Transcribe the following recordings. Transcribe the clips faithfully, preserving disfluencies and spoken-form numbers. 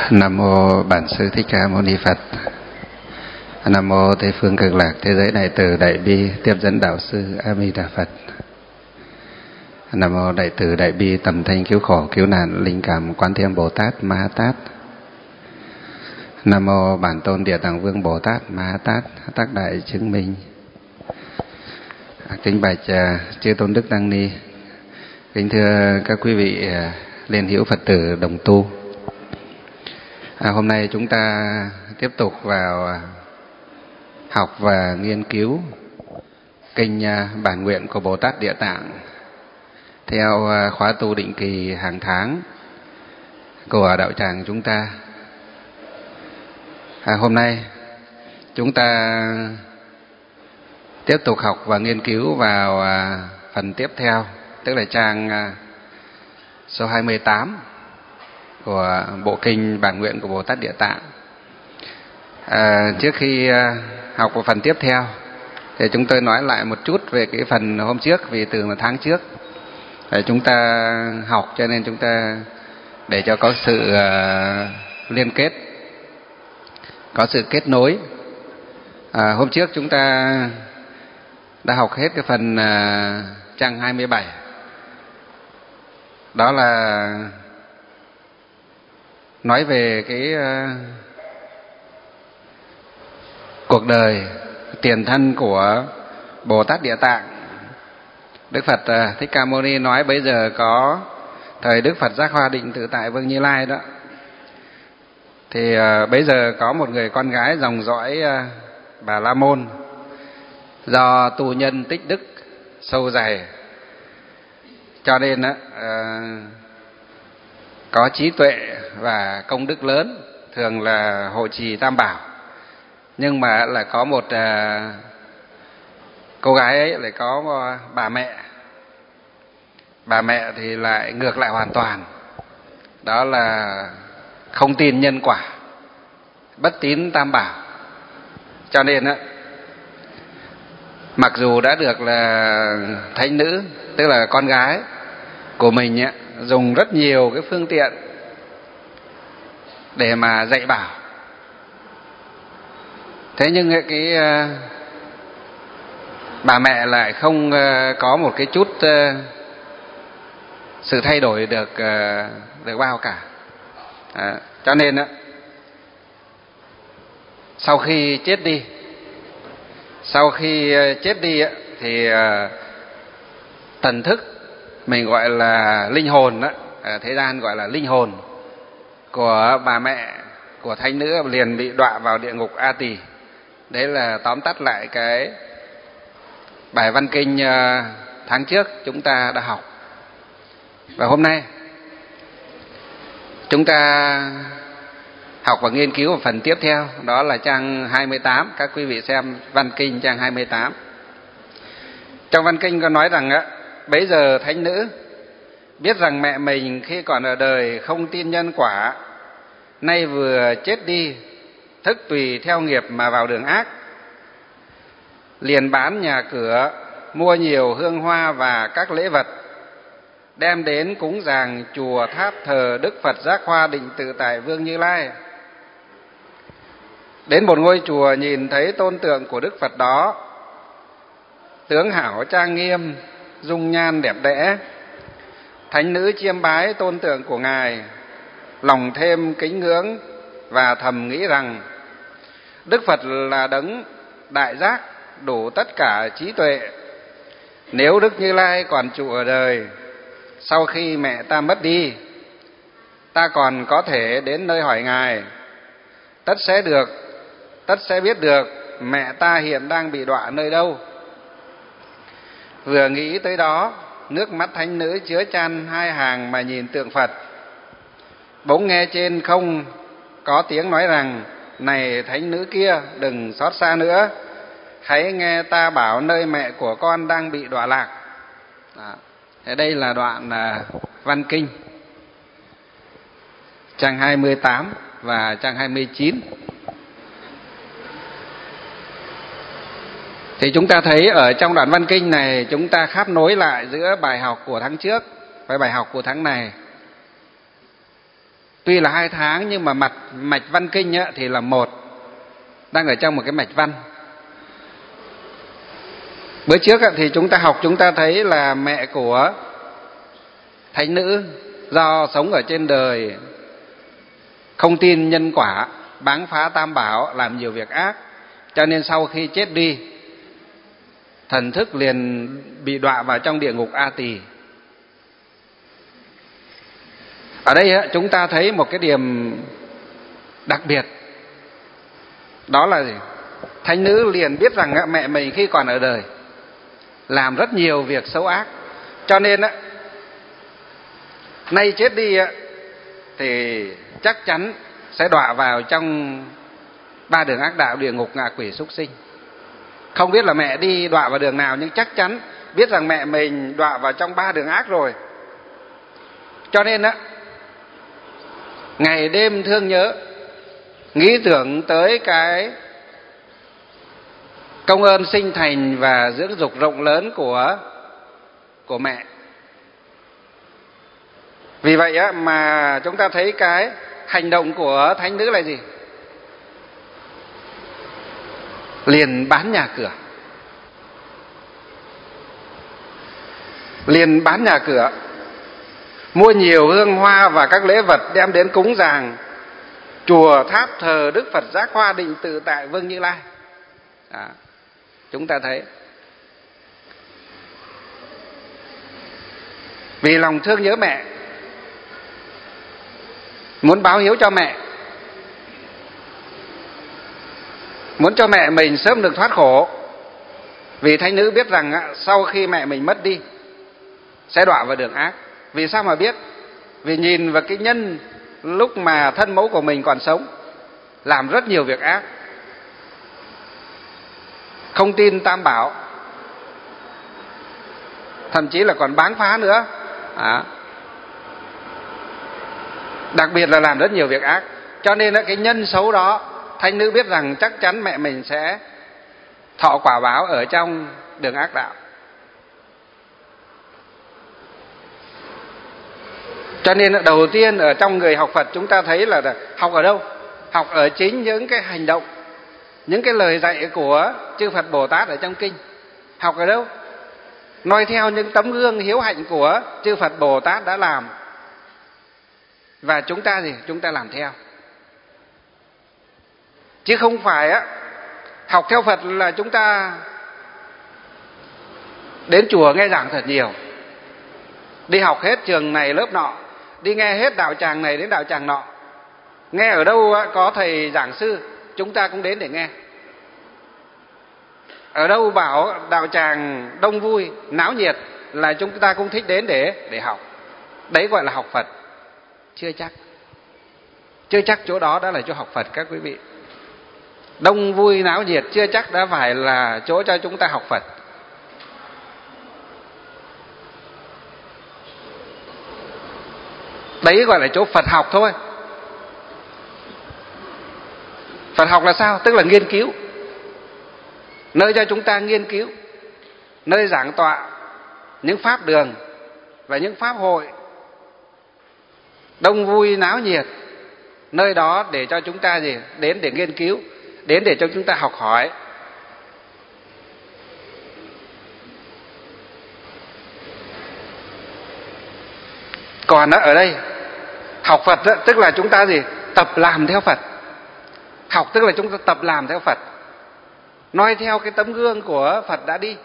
Nam mô Bản Sư Thích Ca Mâu Ni Phật. Nam mô Tây phương Cực Lạc Thế giới Đại Từ Đại Bi Tiếp dẫn Đạo Sư A Di Đà Phật. Nam mô Đại Từ Đại Bi Tầm Thanh Cứu Khổ Cứu Nạn Linh Cảm Quán Thế Âm Bồ Tát Ma Tát. Nam mô Bản Tôn Địa Tạng Vương Bồ Tát Ma Tát Tác Đại Chứng Minh. Kính bạch chư tôn đức tăng ni, kính thưa các quý vị liên hữu Phật tử đồng tu. À, hôm nay chúng ta tiếp tục vào học và nghiên cứu kinh Bản Nguyện của Bồ Tát Địa Tạng theo khóa tu định kỳ hàng tháng của đạo tràng chúng ta. À, hôm nay chúng ta tiếp tục học và nghiên cứu vào phần tiếp theo, tức là trang số hai mươi tám của bộ kinh Bản Nguyện của Bồ Tát Địa Tạng. À, trước khi học vào phần tiếp theo thì chúng tôi nói lại một chút về cái phần hôm trước, vì từ một tháng trước để chúng ta học cho nên chúng ta để cho có sự uh, liên kết, có sự kết nối. À, hôm trước chúng ta đã học hết cái phần uh, trang hai mươi bảy, đó là nói về cái uh, cuộc đời tiền thân của Bồ Tát Địa Tạng. Đức Phật uh, Thích Ca Mâu Ni nói bây giờ có thời Đức Phật Giác Hoa Định Tự Tại Vương Như Lai đó, thì uh, bây giờ có một người con gái dòng dõi uh, Bà La Môn, do tu nhân tích đức sâu dày cho nên uh, có trí tuệ và công đức lớn, thường là hộ trì Tam Bảo. Nhưng mà lại có một uh, cô gái ấy lại có uh, bà mẹ. Bà mẹ thì lại ngược lại hoàn toàn, đó là không tin nhân quả, bất tín Tam Bảo. Cho nên á, mặc dù đã được là thánh nữ, tức là con gái của mình á, dùng rất nhiều cái phương tiện để mà dạy bảo, thế nhưng cái uh, bà mẹ lại không uh, có một cái chút uh, sự thay đổi được uh, được bao cả. À, cho nên á, sau khi chết đi, sau khi uh, chết đi á, thì uh, thần thức mình gọi là linh hồn đó, ở thế gian gọi là linh hồn của bà mẹ của thánh nữ liền bị đọa vào địa ngục A Tỳ. Đấy là tóm tắt lại cái bài văn kinh tháng trước chúng ta đã học. Và hôm nay chúng ta học và nghiên cứu phần tiếp theo, đó là trang hai mươi tám. Các quý vị xem văn kinh trang hai mươi tám. Trong văn kinh có nói rằng á, bấy giờ thánh nữ biết rằng mẹ mình khi còn ở đời không tin nhân quả, nay vừa chết đi, thức tùy theo nghiệp mà vào đường ác, liền bán nhà cửa, mua nhiều hương hoa và các lễ vật, đem đến cúng dường chùa tháp thờ Đức Phật Giác Hoa Định Tự Tại Vương Như Lai. Đến một ngôi chùa nhìn thấy tôn tượng của Đức Phật đó, tướng hảo trang nghiêm, dung nhan đẹp đẽ. Thánh nữ chiêm bái tôn tượng của Ngài, lòng thêm kính ngưỡng và thầm nghĩ rằng Đức Phật là đấng đại giác đủ tất cả trí tuệ. Nếu Đức Như Lai còn trụ ở đời, sau khi mẹ ta mất đi, ta còn có thể đến nơi hỏi Ngài, tất sẽ được, tất sẽ biết được mẹ ta hiện đang bị đọa nơi đâu. Vừa nghĩ tới đó, nước mắt thánh nữ chứa chan hai hàng mà nhìn tượng Phật. Bỗng nghe trên không có tiếng nói rằng: này thánh nữ kia, đừng xót xa nữa, hãy nghe ta bảo nơi mẹ của con đang bị đọa lạc. Đó. Thế đây là đoạn uh, văn kinh trang hai mươi tám và trang hai mươi chín. Thì chúng ta thấy ở trong đoạn văn kinh này, chúng ta kháp nối lại giữa bài học của tháng trước với bài học của tháng này. Tuy là hai tháng nhưng mà mặt mạch văn kinh á, thì là một, đang ở trong một cái mạch văn. Bữa trước á, thì chúng ta học chúng ta thấy là mẹ của thánh nữ do sống ở trên đời không tin nhân quả, báng phá tam bảo, làm nhiều việc ác, cho nên sau khi chết đi, thần thức liền bị đọa vào trong địa ngục A Tỳ. Ở đây chúng ta thấy một cái điểm đặc biệt, đó là gì? Thánh nữ liền biết rằng mẹ mình khi còn ở đời làm rất nhiều việc xấu ác, cho nên nay chết đi thì chắc chắn sẽ đọa vào trong ba đường ác đạo, địa ngục, ngạ quỷ, súc sinh. Không biết là mẹ đi đọa vào đường nào, nhưng chắc chắn biết rằng mẹ mình đọa vào trong ba đường ác rồi. Cho nên á, ngày đêm thương nhớ, nghĩ tưởng tới cái công ơn sinh thành và dưỡng dục rộng lớn của của mẹ. Vì vậy á, mà chúng ta thấy cái hành động của thánh nữ là gì? Liền bán nhà cửa, liền bán nhà cửa, mua nhiều hương hoa và các lễ vật đem đến cúng dường chùa tháp thờ Đức Phật Giác Hoa Định Tự Tại Vương Như Lai. Đó, chúng ta thấy vì lòng thương nhớ mẹ, muốn báo hiếu cho mẹ, muốn cho mẹ mình sớm được thoát khổ. Vì thánh nữ biết rằng sau khi mẹ mình mất đi sẽ đọa vào đường ác. Vì sao mà biết? Vì nhìn vào cái nhân lúc mà thân mẫu của mình còn sống làm rất nhiều việc ác, không tin tam bảo, thậm chí là còn báng phá nữa. À, đặc biệt là làm rất nhiều việc ác. Cho nên cái nhân xấu đó, thánh nữ biết rằng chắc chắn mẹ mình sẽ thọ quả báo ở trong đường ác đạo. Cho nên đầu tiên ở trong người học Phật chúng ta thấy là học ở đâu? Học ở chính những cái hành động, những cái lời dạy của chư Phật Bồ Tát ở trong kinh. Học ở đâu? Noi theo những tấm gương hiếu hạnh của chư Phật Bồ Tát đã làm, và chúng ta gì? Chúng ta làm theo. Chứ không phải á, học theo Phật là chúng ta đến chùa nghe giảng thật nhiều, đi học hết trường này lớp nọ, đi nghe hết đạo tràng này đến đạo tràng nọ. Nghe ở đâu có thầy giảng sư, chúng ta cũng đến để nghe. Ở đâu bảo đạo tràng đông vui, náo nhiệt là chúng ta cũng thích đến để để học. Đấy gọi là học Phật. Chưa chắc. Chưa chắc chỗ đó đã là chỗ học Phật các quý vị. Đông vui náo nhiệt chưa chắc đã phải là chỗ cho chúng ta học Phật. Đấy gọi là chỗ Phật học thôi. Phật học là sao? Tức là nghiên cứu, nơi cho chúng ta nghiên cứu, nơi giảng tọa những pháp đường và những pháp hội đông vui náo nhiệt, nơi đó để cho chúng ta gì? Đến để nghiên cứu, đến để cho chúng ta học hỏi. Còn ở đây học Phật đó, tức là chúng ta gì? Tập làm theo Phật. Học tức là chúng ta tập làm theo Phật, noi theo cái tấm gương của Phật đã đi,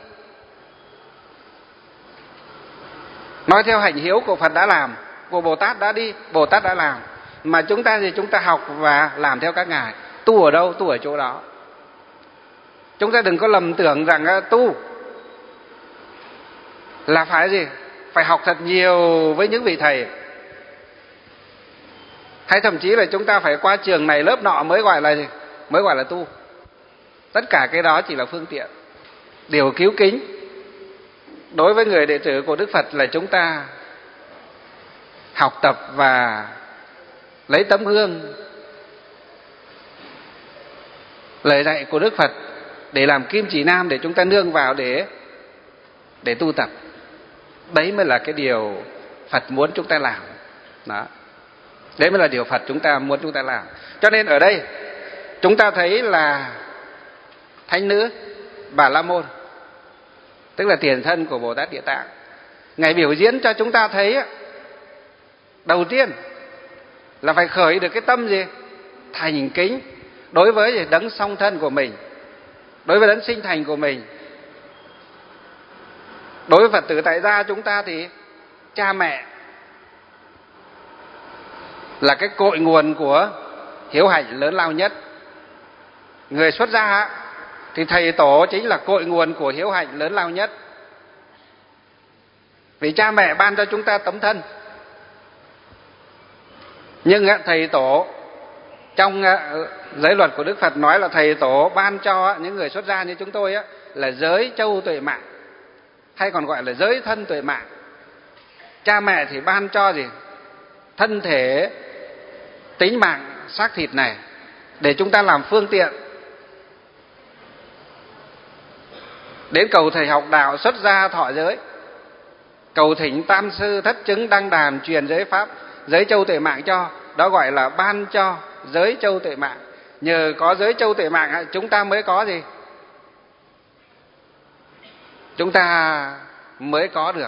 nói theo hạnh hiếu của Phật đã làm, của Bồ Tát đã đi, Bồ Tát đã làm. Mà chúng ta gì? Chúng ta học và làm theo các ngài. Tu ở đâu? Tu ở chỗ đó. Chúng ta đừng có lầm tưởng rằng tu là phải gì? Phải học thật nhiều với những vị thầy, hay thậm chí là chúng ta phải qua trường này lớp nọ mới gọi là gì? Mới gọi là tu. Tất cả cái đó chỉ là phương tiện. Điều cứu kính đối với người đệ tử của Đức Phật là chúng ta học tập và lấy tấm gương lời dạy của Đức Phật để làm kim chỉ nam, để chúng ta nương vào để để tu tập. Đấy mới là cái điều Phật muốn chúng ta làm. Đó. Đấy mới là điều Phật chúng ta muốn chúng ta làm. Cho nên ở đây chúng ta thấy là thánh nữ Bà La Môn, tức là tiền thân của Bồ Tát Địa Tạng, Ngài biểu diễn cho chúng ta thấy đầu tiên là phải khởi được cái tâm gì? Thành kính đối với đấng song thân của mình, đối với đấng sinh thành của mình. Đối với Phật tử tại gia chúng ta thì cha mẹ là cái cội nguồn của hiếu hạnh lớn lao nhất. Người xuất gia thì thầy tổ chính là cội nguồn của hiếu hạnh lớn lao nhất. Vì cha mẹ ban cho chúng ta tấm thân. Nhưng thầy tổ trong giới luật của Đức Phật nói là thầy tổ ban cho những người xuất gia như chúng tôi là giới châu tuệ mạng, hay còn gọi là giới thân tuệ mạng. Cha mẹ thì ban cho gì? Thân thể, tính mạng, xác thịt này để chúng ta làm phương tiện đến cầu thầy học đạo, xuất gia thọ giới, cầu thỉnh tam sư thất chứng đăng đàn truyền giới pháp, giới châu tuệ mạng cho. Đó gọi là ban cho giới châu tuệ mạng. Nhờ có giới châu tuệ mạng chúng ta mới có gì? Chúng ta mới có được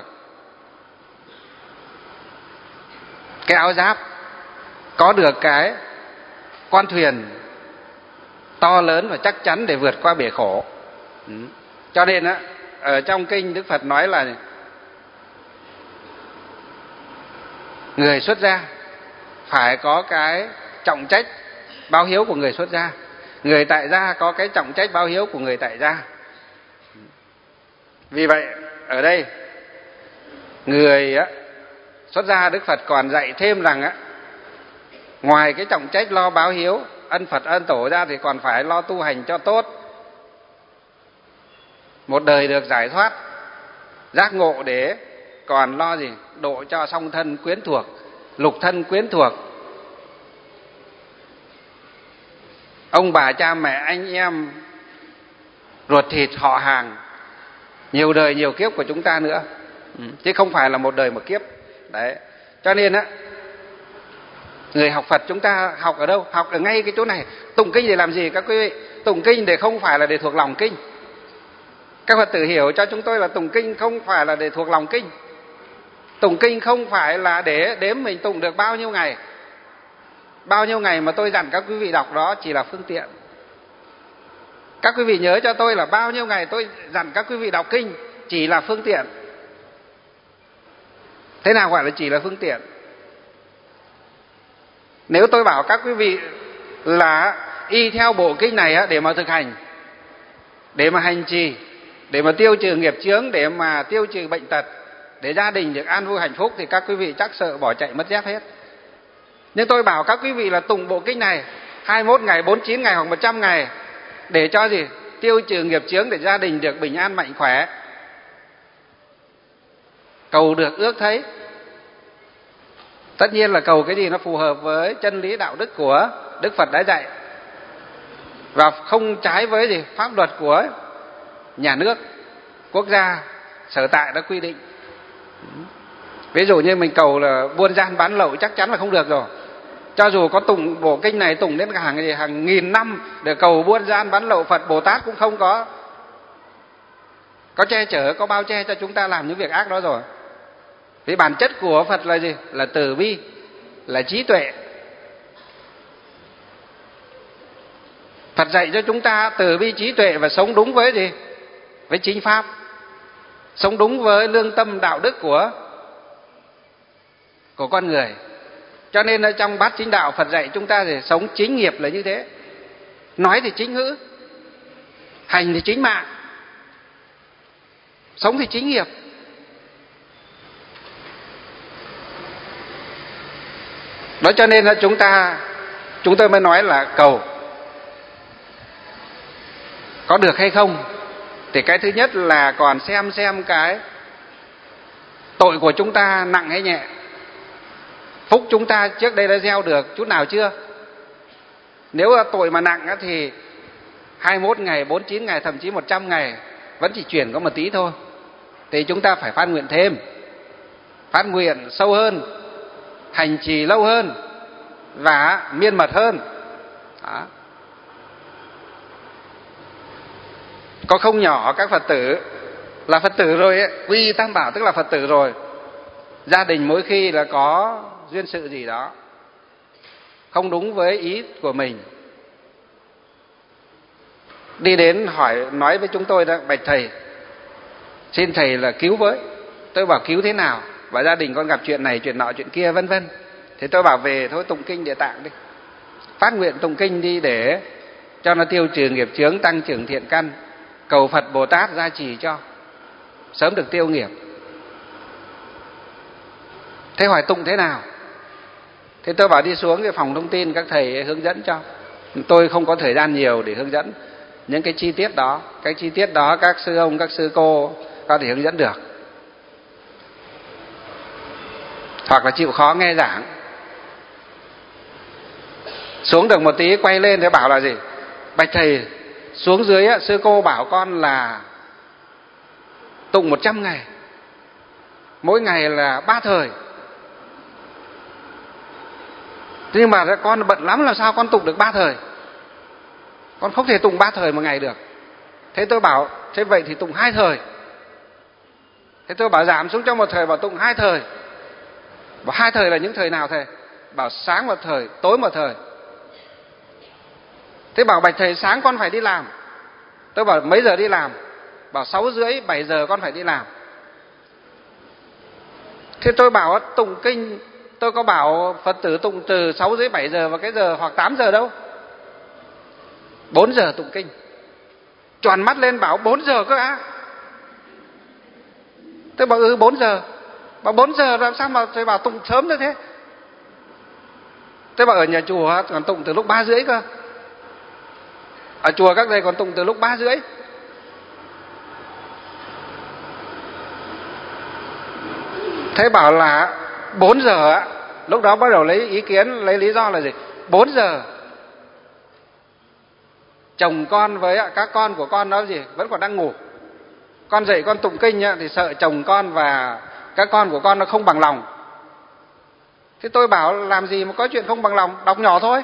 cái áo giáp, có được cái con thuyền to lớn và chắc chắn để vượt qua bể khổ. Cho nên á, ở trong kinh Đức Phật nói là người xuất gia phải có cái trọng trách báo hiếu của người xuất gia, người tại gia có cái trọng trách báo hiếu của người tại gia. Vì vậy ở đây người á, xuất gia Đức Phật còn dạy thêm rằng á, ngoài cái trọng trách lo báo hiếu ân Phật ân Tổ ra thì còn phải lo tu hành cho tốt, một đời được giải thoát giác ngộ, để còn lo gì? Độ cho song thân quyến thuộc, lục thân quyến thuộc, ông bà cha mẹ anh em ruột thịt họ hàng, nhiều đời nhiều kiếp của chúng ta nữa, chứ không phải là một đời một kiếp. Đấy, cho nên á, người học Phật chúng ta học ở đâu? Học ở ngay cái chỗ này. Tụng kinh để làm gì các quý vị? Tụng kinh để không phải là để thuộc lòng kinh. Các Phật tử hiểu cho chúng tôi là tụng kinh không phải là để thuộc lòng kinh. Tụng kinh không phải là để đếm mình tụng được bao nhiêu ngày. Bao nhiêu ngày mà tôi dặn các quý vị đọc đó chỉ là phương tiện. Các quý vị nhớ cho tôi là bao nhiêu ngày tôi dặn các quý vị đọc kinh chỉ là phương tiện. Thế nào gọi là chỉ là phương tiện? Nếu tôi bảo các quý vị là y theo bộ kinh này để mà thực hành, để mà hành trì, để mà tiêu trừ nghiệp chướng, để mà tiêu trừ bệnh tật, để gia đình được an vui hạnh phúc, thì các quý vị chắc sợ bỏ chạy mất dép hết. Nhưng tôi bảo các quý vị là tụng bộ kinh này hai mươi mốt ngày, bốn mươi chín ngày hoặc một trăm ngày để cho gì? Tiêu trừ nghiệp chướng, để gia đình được bình an mạnh khỏe, cầu được ước thấy. Tất nhiên là cầu cái gì nó phù hợp với chân lý đạo đức của Đức Phật đã dạy, và không trái với gì? Pháp luật của nhà nước, quốc gia, sở tại đã quy định. Ví dụ như mình cầu là buôn gian bán lậu chắc chắn là không được rồi. Cho dù có tụng bộ kinh này tụng đến hàng hàng nghìn năm để cầu buôn gian bán lậu, Phật Bồ Tát cũng không có có che chở, có bao che cho chúng ta làm những việc ác đó rồi. Vì bản chất của Phật là gì? Là từ bi, là trí tuệ. Phật dạy cho chúng ta từ bi trí tuệ và sống đúng với gì? Với chính pháp, sống đúng với lương tâm đạo đức của của con người. Cho nên ở trong bát chính đạo Phật dạy chúng ta thì sống chính nghiệp là như thế. Nói thì chính ngữ, hành thì chính mạng, sống thì chính nghiệp. Đó cho nên là chúng ta chúng tôi mới nói là cầu có được hay không thì cái thứ nhất là còn xem xem cái tội của chúng ta nặng hay nhẹ, phúc chúng ta trước đây đã gieo được chút nào chưa. Nếu là tội mà nặng thì hai mươi mốt ngày, bốn mươi chín ngày, thậm chí một trăm ngày vẫn chỉ chuyển có một tí thôi, thì chúng ta phải phát nguyện thêm, phát nguyện sâu hơn, hành trì lâu hơn, và miên mật hơn. Đó. Có không nhỏ các Phật tử là Phật tử rồi ấy, quy Tam Bảo tức là Phật tử rồi. Gia đình mỗi khi là có duyên sự gì đó không đúng với ý của mình, đi đến hỏi nói với chúng tôi đó: bạch thầy, xin thầy là cứu với. Tôi bảo cứu thế nào? Và gia đình con gặp chuyện này chuyện nọ chuyện kia vân vân. Thì tôi bảo về thôi tụng kinh Địa Tạng đi, phát nguyện tụng kinh đi để cho nó tiêu trừ nghiệp chướng, tăng trưởng thiện căn, cầu Phật Bồ Tát gia trì cho sớm được tiêu nghiệp. Thế hỏi tụng thế nào? Thế tôi bảo đi xuống cái phòng thông tin các thầy hướng dẫn cho. Tôi không có thời gian nhiều để hướng dẫn những cái chi tiết đó. Cái chi tiết đó các sư ông, các sư cô có thể hướng dẫn được, hoặc là chịu khó nghe giảng. Xuống được một tí quay lên để bảo là gì? Bạch thầy, xuống dưới sư cô bảo con là tụng một trăm ngày, mỗi ngày là ba thời. Nhưng mà con bận lắm, làm sao con tụng được ba thời? Con không thể tụng ba thời một ngày được. Thế tôi bảo thế vậy thì tụng hai thời. Thế tôi bảo giảm xuống cho một thời, bảo tụng hai thời. Bảo hai thời là những thời nào thầy? Bảo sáng một thời, tối một thời. Thế bảo bạch thầy, sáng con phải đi làm. Tôi bảo mấy giờ đi làm? Bảo sáu rưỡi, bảy giờ con phải đi làm. Thế tôi bảo tụng kinh, tôi có bảo Phật tử tụng từ sáu rưỡi bảy giờ và cái giờ hoặc tám giờ đâu. Bốn giờ tụng kinh. Tròn mắt lên bảo bốn giờ cơ á. Tôi bảo ừ bốn giờ. Bảo bốn giờ làm sao mà thầy bảo tụng sớm như thế? Tôi bảo ở nhà chùa còn tụng từ lúc ba rưỡi cơ. Ở chùa các thầy còn tụng từ lúc ba rưỡi. Thế bảo là bốn giờ á. Lúc đó bắt đầu lấy ý kiến, lấy lý do là gì? Bốn giờ chồng con với các con của con đó gì vẫn còn đang ngủ. Con dậy con tụng kinh thì sợ chồng con và các con của con nó không bằng lòng. Thế tôi bảo làm gì mà có chuyện không bằng lòng, đọc nhỏ thôi.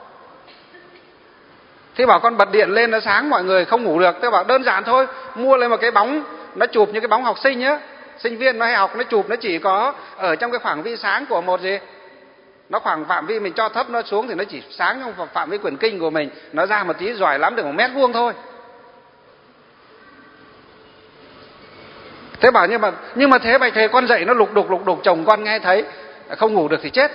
Thế bảo con bật điện lên nó sáng mọi người không ngủ được. Tôi bảo đơn giản thôi, mua lên một cái bóng nó chụp như cái bóng học sinh nhá. Sinh viên nó hay học nó chụp, nó chỉ có ở trong cái khoảng vi sáng của một gì, nó khoảng phạm vi mình cho thấp nó xuống thì nó chỉ sáng trong phạm vi quyển kinh của mình, nó ra một tí giỏi lắm được một mét vuông thôi. Thế bảo nhưng mà nhưng mà thế bạch thầy, con dậy nó lục đục lục đục, chồng con nghe thấy không ngủ được thì chết.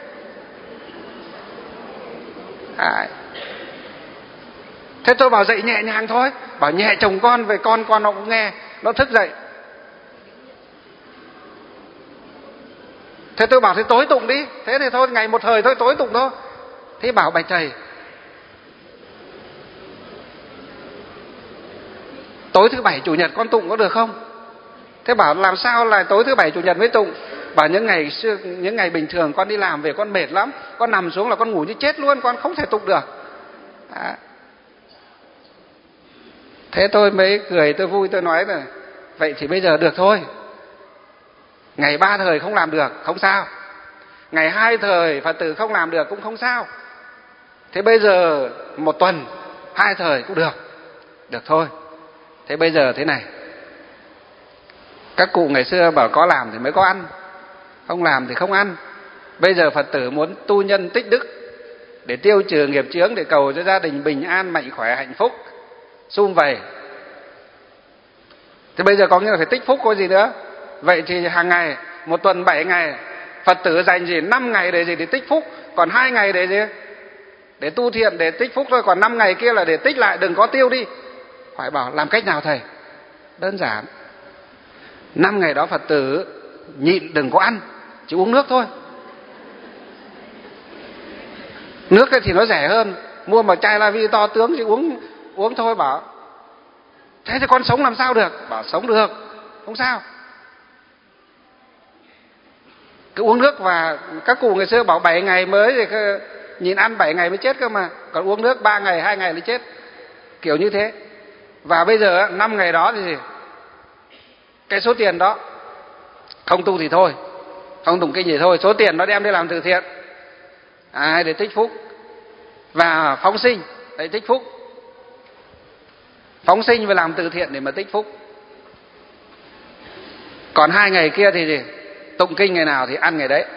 À, thế tôi bảo dậy nhẹ nhàng thôi, bảo nhẹ chồng con về con con nó cũng nghe, nó thức dậy. Thế tôi bảo thế tối tụng đi. Thế thì thôi ngày một thời thôi, tối tụng thôi. Thế bảo bạch thầy, tối thứ bảy chủ nhật con tụng có được không? Thế bảo làm sao là tối thứ bảy chủ nhật mới tụng? Bảo những ngày xưa, những ngày bình thường con đi làm về con mệt lắm, con nằm xuống là con ngủ như chết luôn, con không thể tụng được. À. Thế tôi mới cười, tôi vui, tôi nói là vậy thì bây giờ được thôi. Ngày ba thời không làm được không sao, ngày hai thời Phật tử không làm được cũng không sao. Thế bây giờ một tuần hai thời cũng được, được thôi. Thế bây giờ thế này, các cụ ngày xưa bảo có làm thì mới có ăn, không làm thì không ăn. Bây giờ Phật tử muốn tu nhân tích đức để tiêu trừ nghiệp chướng, để cầu cho gia đình bình an, mạnh khỏe, hạnh phúc, sum vầy. Thế bây giờ có nghĩa là phải tích phúc, có gì nữa. Vậy thì hàng ngày, một tuần bảy ngày, Phật tử dành gì năm ngày để gì, để tích phúc, còn hai ngày để gì, để tu thiện, để tích phúc thôi, còn năm ngày kia là để tích lại, đừng có tiêu đi. Hỏi bảo làm cách nào thầy? Đơn giản, năm ngày đó Phật tử nhịn đừng có ăn, chỉ uống nước thôi. Nước thì nó rẻ hơn, mua một chai La Vi to tướng chỉ uống uống thôi. Bảo thế thì con sống làm sao được? Bảo sống được, không sao, cứ uống nước. Và các cụ ngày xưa bảo bảy ngày mới thì nhìn ăn bảy ngày mới chết cơ mà, còn uống nước ba ngày hai ngày mới chết, kiểu như thế. Và bây giờ năm ngày đó thì gì? Cái số tiền đó không tu thì thôi, không tụng kinh gì thôi, số tiền nó đem đi làm từ thiện. à, để tích phúc. Và phóng sinh để tích phúc. Phóng sinh và làm từ thiện để mà tích phúc. Còn hai ngày kia thì gì? Tụng kinh ngày nào thì ăn ngày đấy.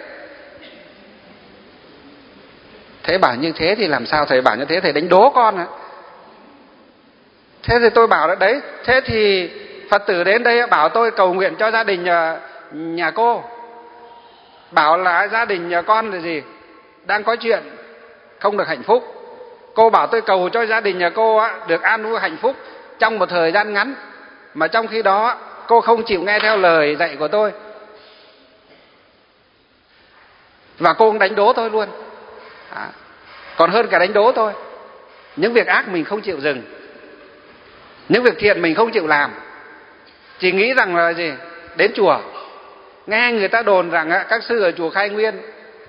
Thế bảo như thế thì làm sao? Thầy bảo như thế thầy đánh đố con hả? Thế thì tôi bảo đấy, thế thì Phật tử đến đây bảo tôi cầu nguyện cho gia đình nhà, nhà cô. Bảo là gia đình nhà con là gì? Đang có chuyện không được hạnh phúc. Cô bảo tôi cầu cho gia đình nhà cô được an vui hạnh phúc trong một thời gian ngắn. Mà trong khi đó cô không chịu nghe theo lời dạy của tôi. Và cô cũng đánh đố tôi luôn. À, còn hơn cả đánh đố tôi. Những việc ác mình không chịu dừng. Những việc thiện mình không chịu làm. Chỉ nghĩ rằng là gì? Đến chùa nghe người ta đồn rằng các sư ở chùa Khai Nguyên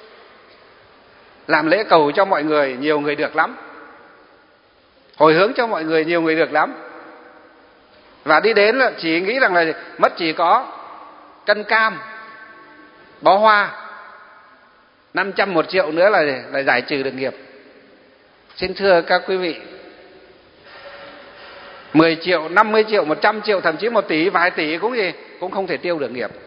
làm lễ cầu cho mọi người, nhiều người được lắm. Hồi hướng cho mọi người, nhiều người được lắm. Và đi đến là chỉ nghĩ rằng là mất chỉ có cân cam, bó hoa, năm trăm một triệu nữa là, là giải trừ được nghiệp. Xin thưa các quý vị, mười triệu, năm mươi triệu, một trăm triệu, thậm chí một tỷ, vài tỷ cũng gì cũng không thể tiêu được nghiệp.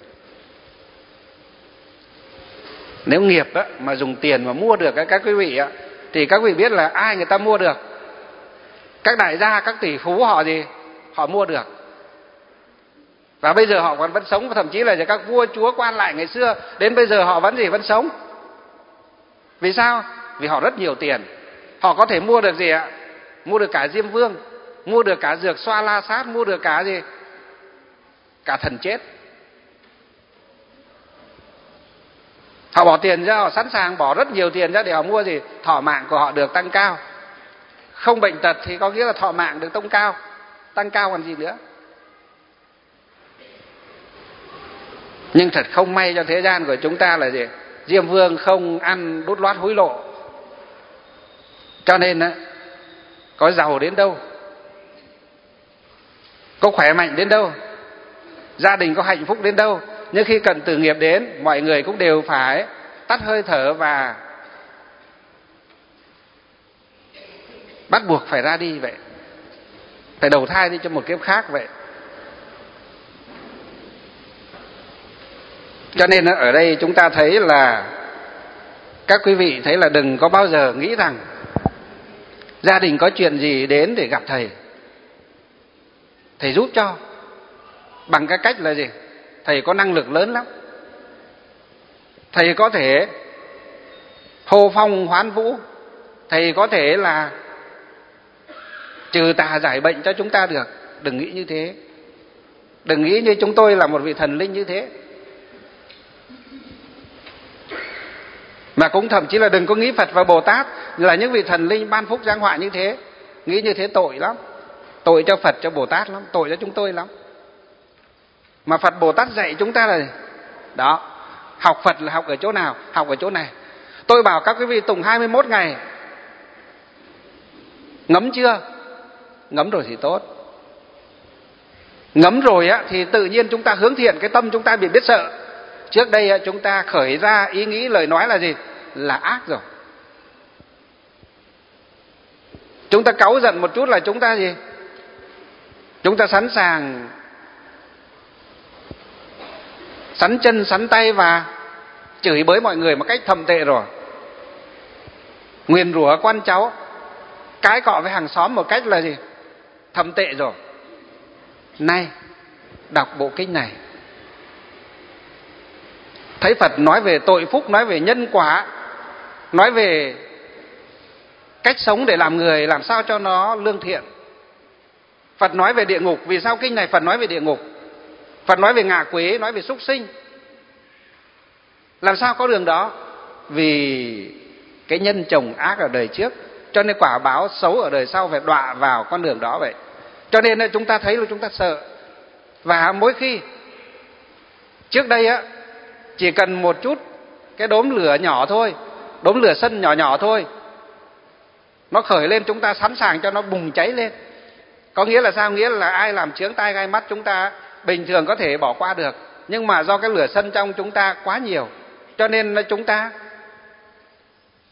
Nếu nghiệp á, mà dùng tiền mà mua được các quý vị á, thì các quý vị biết là ai người ta mua được? Các đại gia, các tỷ phú họ gì? Họ mua được. Và bây giờ họ còn vẫn sống, và thậm chí là các vua chúa quan lại ngày xưa đến bây giờ họ vẫn gì? Vẫn sống. Vì sao? Vì họ rất nhiều tiền. Họ có thể mua được gì ạ? Mua được cả Diêm Vương, mua được cả dược xoa la sát, mua được cả gì? Cả thần chết. Họ bỏ tiền ra, họ sẵn sàng bỏ rất nhiều tiền ra để họ mua gì? Thọ mạng của họ được tăng cao. Không bệnh tật thì có nghĩa là thọ mạng được tăng cao. Tăng cao còn gì nữa. Nhưng thật không may cho thế gian của chúng ta là gì? Diêm Vương không ăn đút loát hối lộ. Cho nên á, có giàu đến đâu, có khỏe mạnh đến đâu, gia đình có hạnh phúc đến đâu, nhưng khi cần tử nghiệp đến, mọi người cũng đều phải tắt hơi thở và bắt buộc phải ra đi vậy. Phải đầu thai đi cho một kiếp khác vậy. Cho nên ở đây chúng ta thấy là các quý vị thấy là đừng có bao giờ nghĩ rằng gia đình có chuyện gì đến để gặp thầy, thầy giúp cho bằng cái cách là gì? Thầy có năng lực lớn lắm. Thầy có thể hô phong hoán vũ. Thầy có thể là trừ tà giải bệnh cho chúng ta được. Đừng nghĩ như thế. Đừng nghĩ như chúng tôi là một vị thần linh như thế. Mà cũng thậm chí là đừng có nghĩ Phật và Bồ Tát là những vị thần linh ban phúc giáng họa như thế. Nghĩ như thế tội lắm. Tội cho Phật, cho Bồ Tát lắm. Tội cho chúng tôi lắm. Mà Phật Bồ Tát dạy chúng ta là đó, học Phật là học ở chỗ nào? Học ở chỗ này. Tôi bảo các quý vị tụng hai mươi mốt ngày. Ngấm chưa? Ngấm rồi thì tốt. Ngấm rồi á thì tự nhiên chúng ta hướng thiện, cái tâm chúng ta bị biết sợ. Trước đây chúng ta khởi ra ý nghĩ lời nói là gì? Là ác rồi. Chúng ta cáu giận một chút là chúng ta gì? Chúng ta sẵn sàng sắn chân sắn tay và chửi bới mọi người một cách thậm tệ rồi. Nguyền rủa con cháu, cãi cọ với hàng xóm một cách là gì? Thậm tệ rồi. Nay đọc bộ kinh này, thấy Phật nói về tội phúc, nói về nhân quả, nói về cách sống để làm người làm sao cho nó lương thiện. Phật nói về địa ngục. Vì sao kinh này Phật nói về địa ngục? Phật nói về ngạ quỷ, nói về súc sinh. Làm sao có đường đó? Vì cái nhân trồng ác ở đời trước, cho nên quả báo xấu ở đời sau phải đọa vào con đường đó vậy. Cho nên chúng ta thấy là chúng ta sợ. Và mỗi khi trước đây á, chỉ cần một chút cái đốm lửa nhỏ thôi, đốm lửa sân nhỏ nhỏ thôi, nó khởi lên chúng ta sẵn sàng cho nó bùng cháy lên. Có nghĩa là sao? Nghĩa là ai làm chướng tai gai mắt chúng ta bình thường có thể bỏ qua được, nhưng mà do cái lửa sân trong chúng ta quá nhiều, cho nên chúng ta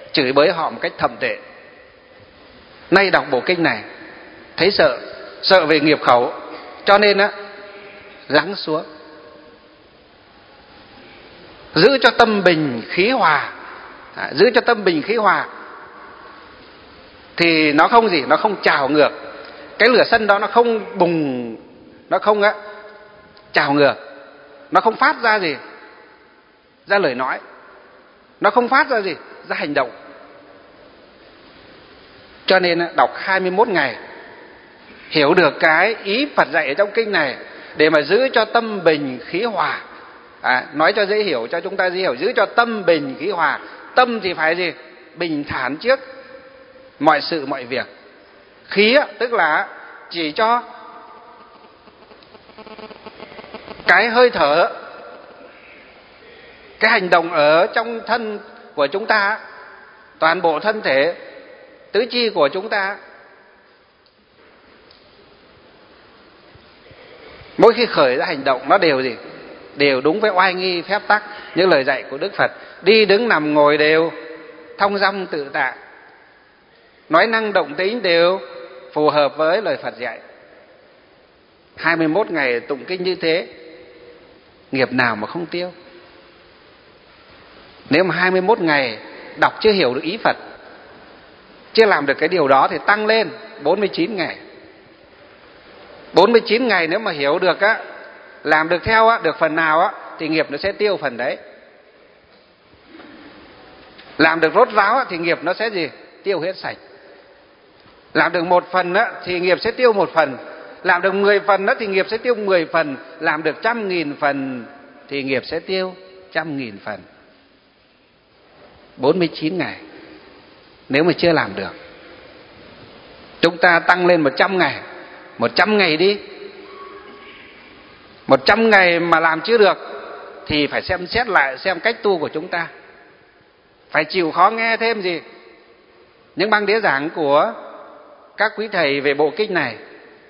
chửi bới họ một cách thậm tệ. Nay đọc bộ kinh này thấy sợ, sợ về nghiệp khẩu, cho nên á lắng xuống, giữ cho tâm bình khí hòa, à, giữ cho tâm bình khí hòa thì nó không gì, nó không trào ngược, cái lửa sân đó nó không bùng, nó không á trào ngược, nó không phát ra gì, ra lời nói, nó không phát ra gì, ra hành động. Cho nên đọc hai mươi mốt ngày, hiểu được cái ý Phật dạy ở trong kinh này để mà giữ cho tâm bình khí hòa. À, nói cho dễ hiểu, cho chúng ta dễ hiểu, giữ cho tâm bình khí hòa. Tâm thì phải gì? Bình thản trước mọi sự mọi việc. Khí tức là chỉ cho cái hơi thở, cái hành động ở trong thân của chúng ta, toàn bộ thân thể tứ chi của chúng ta, mỗi khi khởi ra hành động nó đều gì? Đều đúng với oai nghi phép tắc những lời dạy của Đức Phật. Đi đứng nằm ngồi đều thong dong tự tại, nói năng động tính đều phù hợp với lời Phật dạy. hai mươi mốt ngày tụng kinh như thế, nghiệp nào mà không tiêu? Nếu mà hai mươi mốt ngày đọc chưa hiểu được ý Phật, chưa làm được cái điều đó thì tăng lên bốn mươi chín ngày. bốn mươi chín ngày nếu mà hiểu được á, làm được theo á, được phần nào á, thì nghiệp nó sẽ tiêu phần đấy. Làm được rốt ráo á, thì nghiệp nó sẽ gì? Tiêu hết sạch. Làm được một phần á, thì nghiệp sẽ tiêu một phần. Làm được mười phần á, thì nghiệp sẽ tiêu mười phần. Làm được trăm nghìn phần thì nghiệp sẽ tiêu trăm nghìn phần. bốn mươi chín ngày. Nếu mà chưa làm được, chúng ta tăng lên một trăm ngày. Một trăm ngày đi. Một trăm ngày mà làm chưa được thì phải xem xét lại xem cách tu của chúng ta. Phải chịu khó nghe thêm gì? Những băng đĩa giảng của các quý thầy về bộ kinh này.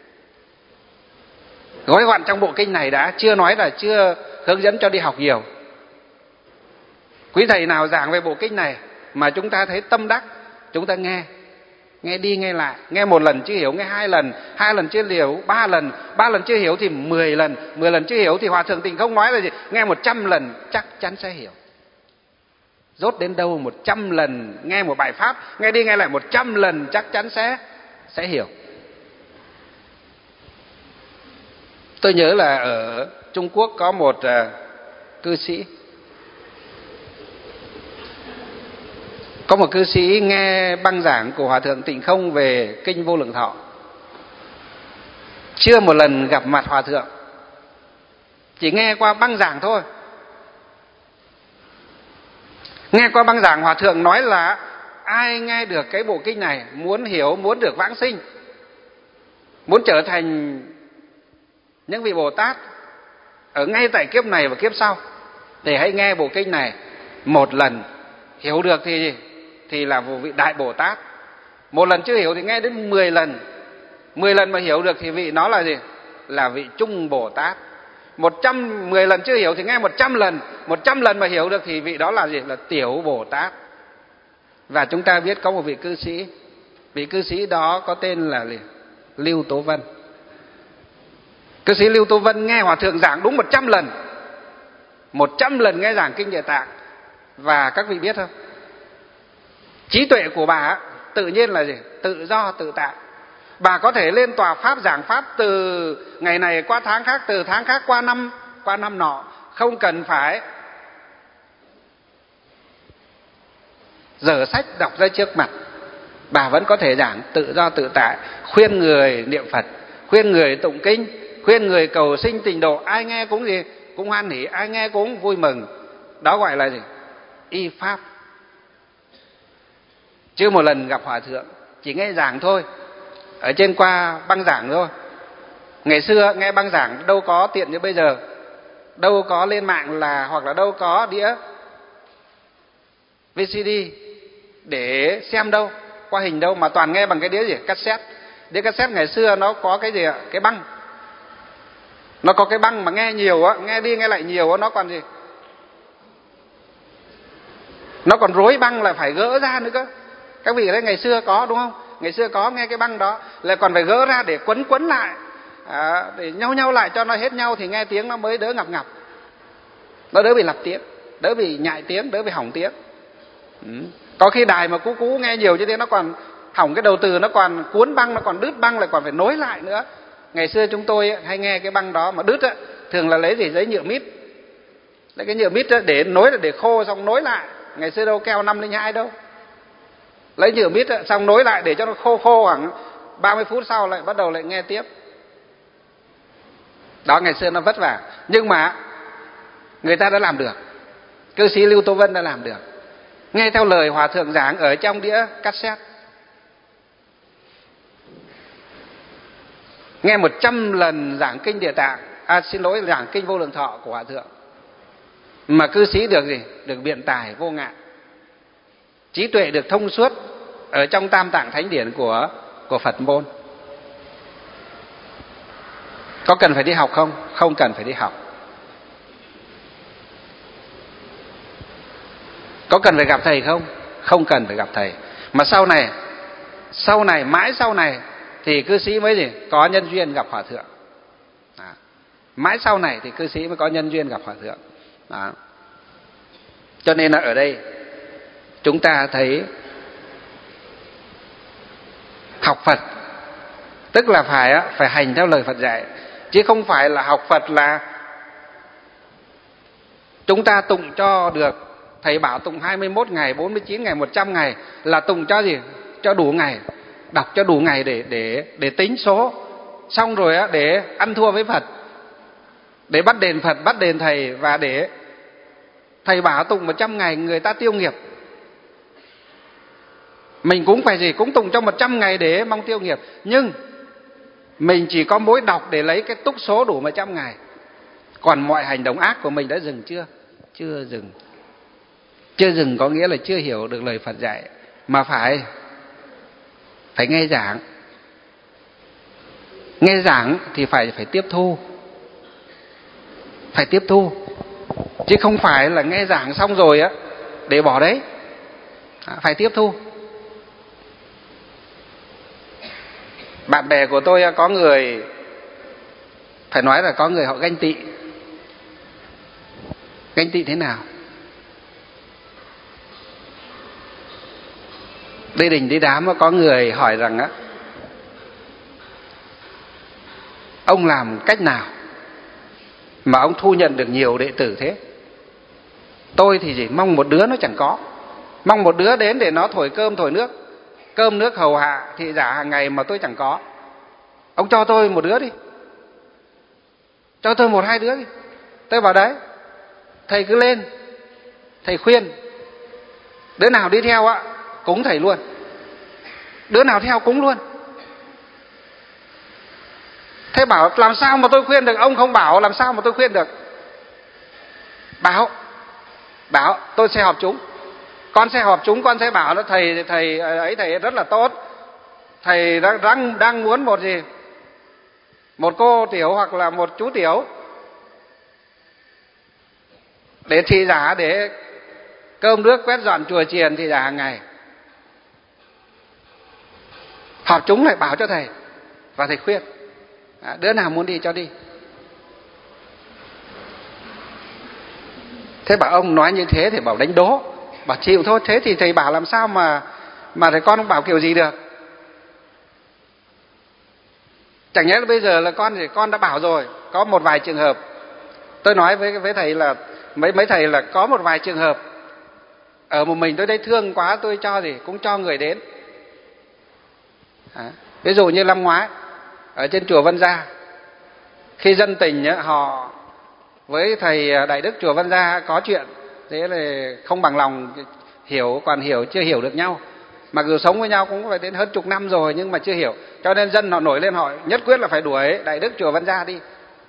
Gói gọn trong bộ kinh này đã, chưa nói là chưa hướng dẫn cho đi học nhiều. Quý thầy nào giảng về bộ kinh này mà chúng ta thấy tâm đắc, chúng ta nghe. Nghe đi nghe lại, nghe một lần chưa hiểu, nghe hai lần, hai lần chưa hiểu, ba lần, ba lần chưa hiểu thì mười lần, mười lần chưa hiểu thì Hòa Thượng Tịnh Không nói là gì? Nghe một trăm lần chắc chắn sẽ hiểu. Rốt đến đâu một trăm lần nghe một bài pháp, nghe đi nghe lại một trăm lần chắc chắn sẽ sẽ hiểu. Tôi nhớ là ở Trung Quốc có một uh, cư sĩ, có một cư sĩ nghe băng giảng của Hòa Thượng Tịnh Không về kinh Vô Lượng Thọ, chưa một lần gặp mặt Hòa Thượng, chỉ nghe qua băng giảng thôi. Nghe qua băng giảng, Hòa Thượng nói là ai nghe được cái bộ kinh này, muốn hiểu, muốn được vãng sinh, muốn trở thành những vị Bồ Tát ở ngay tại kiếp này và kiếp sau, thì hãy nghe bộ kinh này một lần. Hiểu được thì thì là một vị Đại Bồ Tát. Một lần chưa hiểu thì nghe đến mười lần. Mười lần mà hiểu được thì vị nó là gì? Là vị Trung Bồ Tát. Một trăm mười lần chưa hiểu thì nghe một trăm lần. Một trăm lần mà hiểu được thì vị đó là gì? Là Tiểu Bồ Tát. Và chúng ta biết có một vị cư sĩ, vị cư sĩ đó có tên là gì? Lưu Tố Vân. Cư sĩ Lưu Tố Vân nghe Hòa Thượng giảng đúng một trăm lần. Một trăm lần nghe giảng kinh Địa Tạng. Và các vị biết không? Trí tuệ của bà tự nhiên là gì? Tự do tự tại. Bà có thể lên tòa pháp giảng pháp từ ngày này qua tháng khác, từ tháng khác qua năm, qua năm nọ, không cần phải dở sách đọc ra trước mặt. Bà vẫn có thể giảng tự do tự tại, khuyên người niệm Phật, khuyên người tụng kinh, khuyên người cầu sinh tịnh độ. Ai nghe cũng gì? Cũng hoan hỉ, ai nghe cũng vui mừng. Đó gọi là gì? Y pháp. Chưa một lần gặp Hòa Thượng, chỉ nghe giảng thôi, ở trên qua băng giảng thôi. Ngày xưa nghe băng giảng đâu có tiện như bây giờ, đâu có lên mạng là, hoặc là đâu có đĩa vê xê đê để xem đâu, qua hình đâu, mà toàn nghe bằng cái đĩa gì? Cassette. Đĩa cassette ngày xưa nó có cái gì ạ? Cái băng. Nó có cái băng mà nghe nhiều á, nghe đi nghe lại nhiều á, nó còn gì? nó còn rối băng lại phải gỡ ra nữa cơ. Các vị thấy ngày xưa có đúng không? Ngày xưa có nghe cái băng đó là còn phải gỡ ra để quấn quấn lại, à, để nhau nhau lại cho nó hết nhau thì nghe tiếng nó mới đỡ ngập ngập, nó đỡ bị lặp tiếng, đỡ bị nhại tiếng, đỡ bị hỏng tiếng. Ừ. Có khi đài mà cú cú nghe nhiều như thế nó còn hỏng cái đầu từ, nó còn cuốn băng, nó còn đứt băng, lại còn phải nối lại nữa. Ngày xưa chúng tôi hay nghe cái băng đó mà đứt á, thường là lấy gì, giấy nhựa mít, lấy cái nhựa mít để nối, là để khô xong nối lại. Ngày xưa đâu keo năm linh hai đâu, lấy nhựa mít xong nối lại để cho nó khô khô, khoảng ba mươi phút sau lại bắt đầu lại nghe tiếp. Đó, ngày xưa nó vất vả, nhưng mà người ta đã làm được. Cư sĩ Lưu Tô Vân đã làm được, nghe theo lời hòa thượng giảng ở trong đĩa cassette, nghe một trăm lần giảng kinh Địa Tạng, à xin lỗi, giảng kinh Vô Lượng Thọ của hòa thượng, mà cư sĩ được gì? Được biện tài vô ngại, trí tuệ được thông suốt ở trong Tam Tạng Thánh Điển của của Phật môn. Có cần phải đi học không? Không cần phải đi học. Có cần phải gặp thầy không? Không cần phải gặp thầy. Mà sau này, sau này, mãi sau này thì cư sĩ mới gì? Có nhân duyên gặp hòa thượng. À, mãi sau này thì cư sĩ mới có nhân duyên gặp hòa thượng. Đó. Cho nên là ở đây chúng ta thấy học Phật tức là phải phải hành theo lời Phật dạy, chứ không phải là học Phật là chúng ta tụng cho được. Thầy bảo tụng hai mươi mốt ngày, bốn mươi chín ngày, một trăm ngày là tụng cho gì? Cho đủ ngày, đọc cho đủ ngày để để để tính số, xong rồi á để ăn thua với Phật, để bắt đền Phật, bắt đền thầy, và để thầy bảo tụng một trăm ngày người ta tiêu nghiệp, mình cũng phải gì? Cũng tụng cho một trăm ngày để mong tiêu nghiệp. Nhưng mình chỉ có mỗi đọc để lấy cái túc số đủ một trăm ngày. Còn mọi hành động ác của mình đã dừng chưa? Chưa dừng. Chưa dừng có nghĩa là chưa hiểu được lời Phật dạy, mà phải phải nghe giảng. Nghe giảng thì phải phải tiếp thu, phải tiếp thu, chứ không phải là nghe giảng xong rồi á để bỏ đấy. À, phải tiếp thu. Bạn bè của tôi có người, phải nói là có người họ ganh tị. Ganh tị thế nào? Đi đình đi đám có người hỏi rằng á, ông làm cách nào mà ông thu nhận được nhiều đệ tử thế? Tôi thì chỉ mong một đứa nó chẳng có, mong một đứa đến để nó thổi cơm thổi nước, cơm nước hầu hạ thị giả hàng ngày mà tôi chẳng có. Ông cho tôi một đứa đi, cho tôi một hai đứa đi. Tôi bảo đấy, thầy cứ lên, thầy khuyên, đứa nào đi theo á cúng thầy luôn, đứa nào theo cúng luôn. Thế bảo làm sao mà tôi khuyên được? Ông không bảo làm sao mà tôi khuyên được? Bảo, bảo tôi sẽ họp chúng, con sẽ họp chúng, con sẽ bảo nó thầy thầy ấy thầy rất là tốt, thầy đang đang đang muốn một gì, một cô tiểu hoặc là một chú tiểu để thị giả, để cơm nước quét dọn chùa chiền thị giả hàng ngày. Họp chúng lại bảo cho thầy và thầy khuyên, à, đứa nào muốn đi cho đi. Thế bảo ông nói như thế thì bảo đánh đố, bảo chịu thôi. Thế thì thầy bảo làm sao mà mà thầy con không bảo kiểu gì được? Chẳng nhẽ là bây giờ là con thì con đã bảo rồi. Có một vài trường hợp, tôi nói với với thầy là mấy mấy thầy là có một vài trường hợp ở một mình tôi thấy thương quá, tôi cho gì cũng cho người đến. À, ví dụ như năm ngoái ở trên chùa Vân Gia, khi dân tình họ với thầy Đại Đức chùa Vân Gia có chuyện, thế là không bằng lòng hiểu, còn hiểu chưa hiểu được nhau. Mặc dù sống với nhau cũng phải đến hơn chục năm rồi nhưng mà chưa hiểu, cho nên dân họ nổi lên, họ nhất quyết là phải đuổi Đại Đức chùa Vân Gia đi.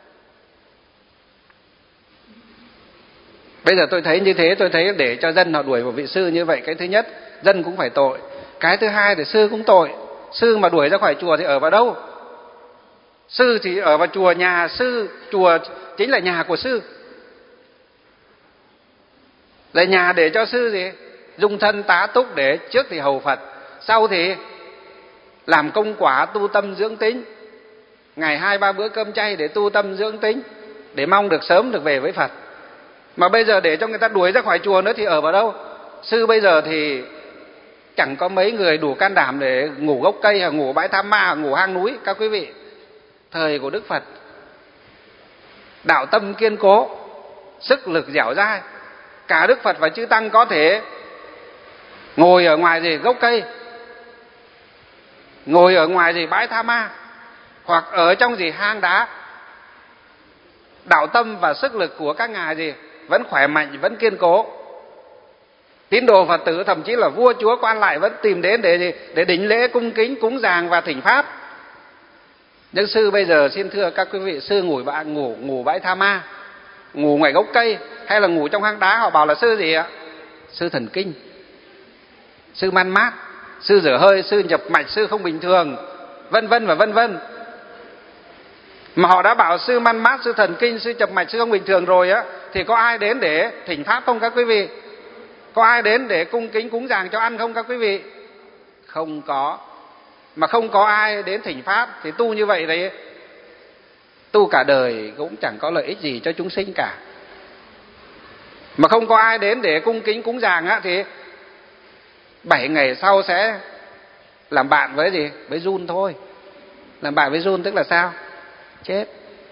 Bây giờ tôi thấy như thế, tôi thấy để cho dân họ đuổi một vị sư như vậy, cái thứ nhất dân cũng phải tội, cái thứ hai thì sư cũng tội. Sư mà đuổi ra khỏi chùa thì ở vào đâu? Sư thì ở vào chùa, nhà sư, chùa chính là nhà của sư, là nhà để cho sư gì dung thân tá túc để trước thì hầu Phật, sau thì làm công quả tu tâm dưỡng tính, ngày hai ba bữa cơm chay để tu tâm dưỡng tính, để mong được sớm được về với Phật. Mà bây giờ để cho người ta đuổi ra khỏi chùa nữa thì ở vào đâu? Sư bây giờ thì chẳng có mấy người đủ can đảm để ngủ gốc cây, hoặc ngủ bãi Tham Ma, hoặc ngủ hang núi. Các quý vị, thời của Đức Phật đạo tâm kiên cố, sức lực dẻo dai, cả Đức Phật và chư tăng có thể ngồi ở ngoài gì gốc cây, ngồi ở ngoài gì bãi Tham Ma, hoặc ở trong gì hang đá. Đạo tâm và sức lực của các ngài gì vẫn khỏe mạnh, vẫn kiên cố. Tín đồ Phật tử, thậm chí là vua chúa quan lại vẫn tìm đến để gì? Để đảnh lễ cung kính cúng dường và thỉnh pháp. Nhưng sư bây giờ xin thưa các quý vị, sư ngủ bãi ngủ ngủ bãi Tham Ma, ngủ ngoài gốc cây, hay là ngủ trong hang đá, họ bảo là sư gì ạ? Sư thần kinh, sư man mát, sư dở hơi, sư nhập mạch, sư không bình thường, vân vân và vân vân. Mà họ đã bảo sư man mát, sư thần kinh, sư nhập mạch, sư không bình thường rồi á, thì có ai đến để thỉnh pháp không các quý vị? Có ai đến để cung kính cúng dường cho ăn không các quý vị? Không có. Mà không có ai đến thỉnh pháp thì tu như vậy đấy, tu cả đời cũng chẳng có lợi ích gì cho chúng sinh cả. Mà không có ai đến để cung kính cúng dường á, thì bảy ngày sau sẽ làm bạn với gì? Với giun thôi. Làm bạn với giun tức là sao? Chết.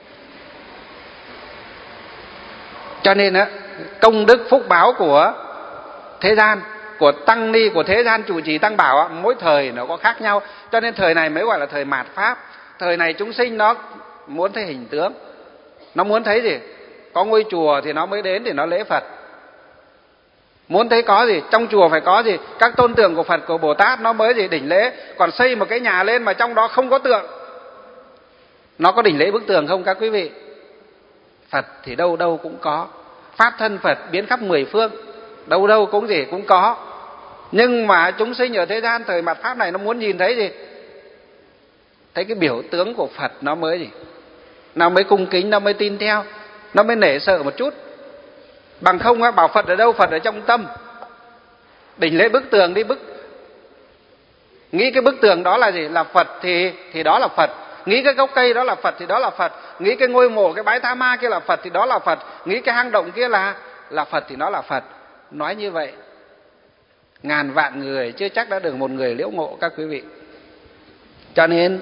Cho nên á, công đức phúc báo của thế gian, của tăng ni, của thế gian trụ trì tăng bảo á, mỗi thời nó có khác nhau. Cho nên thời này mới gọi là thời mạt pháp. Thời này chúng sinh nó muốn thấy hình tướng, nó muốn thấy gì? Có ngôi chùa thì nó mới đến để nó lễ Phật. Muốn thấy có gì? Trong chùa phải có gì? Các tôn tượng của Phật, của Bồ Tát nó mới gì? Đỉnh lễ. Còn xây một cái nhà lên mà trong đó không có tượng, nó có đỉnh lễ bức tường không các quý vị? Phật thì đâu đâu cũng có. Pháp thân Phật biến khắp mười phương, đâu đâu cũng gì? Cũng có. Nhưng mà chúng sinh ở thế gian thời mạt pháp này nó muốn nhìn thấy gì? Thấy cái biểu tướng của Phật nó mới gì? Nó mới cung kính, nó mới tin theo, nó mới nể sợ một chút. Bằng không á, bảo Phật ở đâu? Phật ở trong tâm. Đỉnh lễ bức tường đi, bức nghĩ cái bức tường đó là gì? Là Phật thì thì đó là Phật. Nghĩ cái gốc cây đó là Phật thì đó là Phật. Nghĩ cái ngôi mộ, cái bãi Tha Ma kia là Phật thì đó là Phật. Nghĩ cái hang động kia là là Phật thì nó là Phật. Nói như vậy ngàn vạn người chưa chắc đã được một người liễu ngộ các quý vị. Cho nên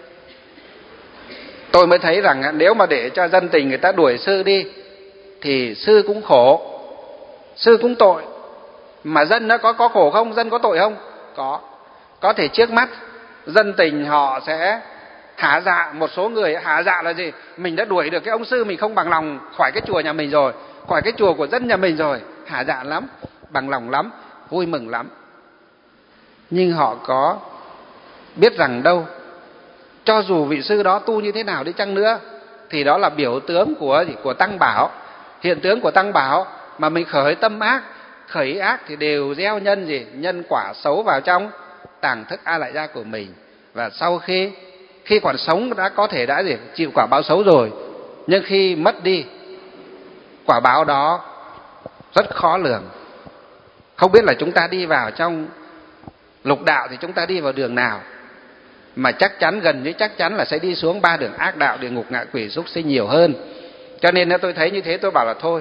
tôi mới thấy rằng nếu mà để cho dân tình người ta đuổi sư đi thì sư cũng khổ, sư cũng tội. Mà dân nó có có khổ không? Dân có tội không? Có. Có thể trước mắt dân tình họ sẽ hả dạ, một số người hả dạ là gì? Mình đã đuổi được cái ông sư mình không bằng lòng khỏi cái chùa nhà mình rồi, khỏi cái chùa của dân nhà mình rồi, hả dạ lắm, bằng lòng lắm, vui mừng lắm. Nhưng họ có biết rằng đâu, cho dù vị sư đó tu như thế nào đi chăng nữa thì đó là biểu tướng của gì? Của tăng bảo, hiện tướng của tăng bảo. Mà mình khởi tâm ác, khởi ý ác thì đều gieo nhân gì? Nhân quả xấu vào trong tàng thức A Lại Gia của mình. Và sau khi khi còn sống đã có thể đã gì? Chịu quả báo xấu rồi, nhưng khi mất đi, quả báo đó rất khó lường. Không biết là chúng ta đi vào trong lục đạo thì chúng ta đi vào đường nào, mà chắc chắn, gần như chắc chắn là sẽ đi xuống ba đường ác đạo, địa ngục, ngạ quỷ, súc sinh nhiều hơn. Cho nên tôi thấy như thế tôi bảo là thôi,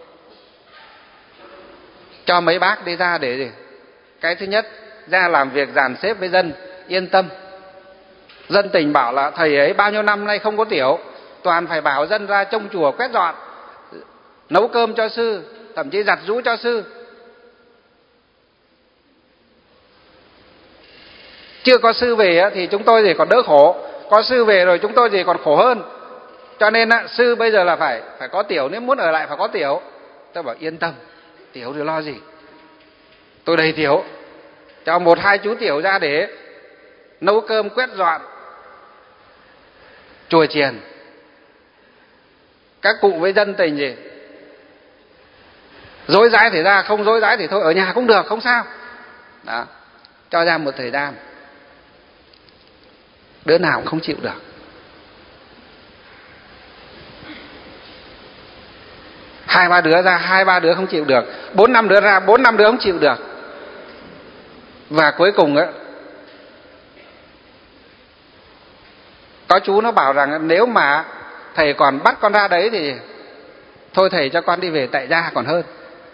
cho mấy bác đi ra để gì? Cái thứ nhất, ra làm việc dàn xếp với dân, yên tâm. Dân tình bảo là thầy ấy bao nhiêu năm nay không có tiểu, toàn phải bảo dân ra trông chùa, quét dọn, nấu cơm cho sư, thậm chí giặt giũ cho sư. Chưa có sư về thì chúng tôi thì còn đỡ khổ, có sư về rồi chúng tôi thì còn khổ hơn. Cho nên sư bây giờ là phải phải có tiểu, nếu muốn ở lại phải có tiểu. Tôi bảo yên tâm, tiểu thì lo gì, tôi đầy tiểu, cho một hai chú tiểu ra để nấu cơm, quét dọn chùa chiền. Các cụ với dân tình gì dối dãi thì ra, không dối dãi thì thôi ở nhà cũng được, không sao. Đó, cho ra một thời gian. Đứa nào cũng không chịu được. Hai ba đứa ra, hai ba đứa không chịu được. Bốn năm đứa ra, bốn năm đứa không chịu được. Và cuối cùng á, có chú nó bảo rằng nếu mà thầy còn bắt con ra đấy thì thôi thầy cho con đi về tại gia còn hơn.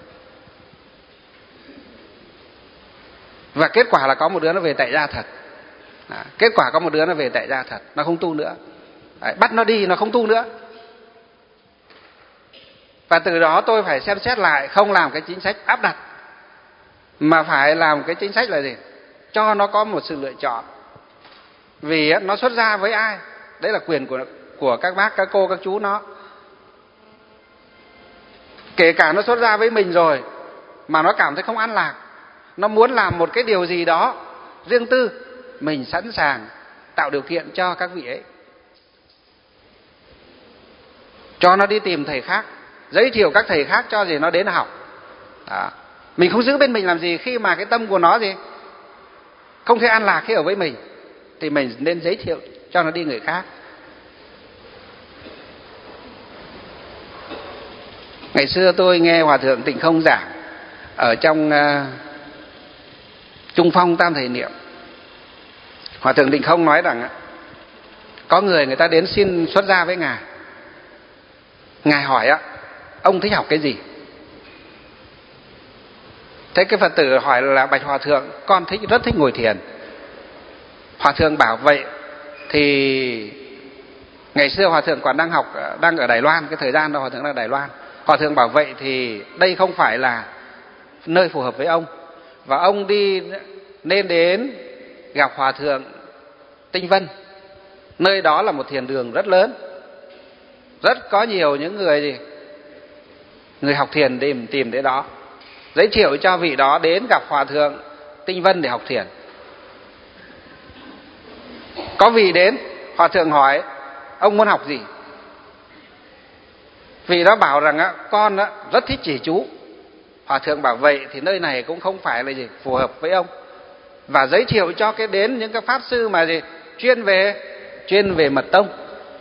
Và kết quả là có một đứa nó về tại gia thật. À, kết quả có một đứa nó về tại gia thật, nó không tu nữa. Đấy, bắt nó đi nó không tu nữa. Và từ đó tôi phải xem xét lại, không làm cái chính sách áp đặt, mà phải làm cái chính sách là gì? Cho nó có một sự lựa chọn. Vì nó xuất gia với ai, đấy là quyền của, của các bác, các cô, các chú nó. Kể cả nó xuất gia với mình rồi mà nó cảm thấy không an lạc, nó muốn làm một cái điều gì đó riêng tư, mình sẵn sàng tạo điều kiện cho các vị ấy, cho nó đi tìm thầy khác, giới thiệu các thầy khác cho gì nó đến học. Đó. Mình không giữ bên mình làm gì khi mà cái tâm của nó gì không thấy an lạc khi ở với mình, thì mình nên giới thiệu cho nó đi người khác. Ngày xưa tôi nghe Hòa thượng Tịnh Không giảng ở trong uh, Trung Phong Tam Thầy Niệm. Hòa thượng Tịnh Không nói rằng có người người ta đến xin xuất gia với ngài. Ngài hỏi á, ông thích học cái gì? Thế cái Phật tử hỏi là, bạch Hòa thượng, con thích rất thích ngồi thiền. Hòa thượng bảo vậy thì ngày xưa Hòa thượng còn đang học, đang ở Đài Loan, cái thời gian đó Hòa thượng đang ở Đài Loan. Hòa thượng bảo vậy thì đây không phải là nơi phù hợp với ông, và ông đi nên đến gặp Hòa thượng Tinh Vân. Nơi đó là một thiền đường rất lớn, rất có nhiều những người gì người học thiền tìm tìm đến đó, giới thiệu cho vị đó đến gặp Hòa thượng Tinh Vân để học thiền. Có vị đến, Hòa thượng hỏi ông muốn học gì? Vị đó bảo rằng á, con á, rất thích chỉ chú. Hòa thượng bảo vậy thì nơi này cũng không phải là gì phù hợp với ông, và giới thiệu cho cái đến những cái pháp sư mà gì chuyên về chuyên về mật tông,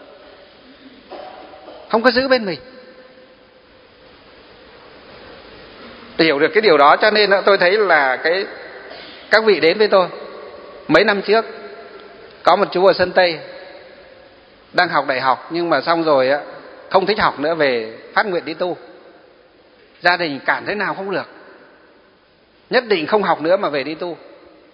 không có giữ bên mình. Hiểu được cái điều đó, cho nên tôi thấy là cái các vị đến với tôi mấy năm trước, có một chú ở Sơn Tây đang học đại học, nhưng mà xong rồi á không thích học nữa, về phát nguyện đi tu. Gia đình cản thế nào không được, nhất định không học nữa mà về đi tu.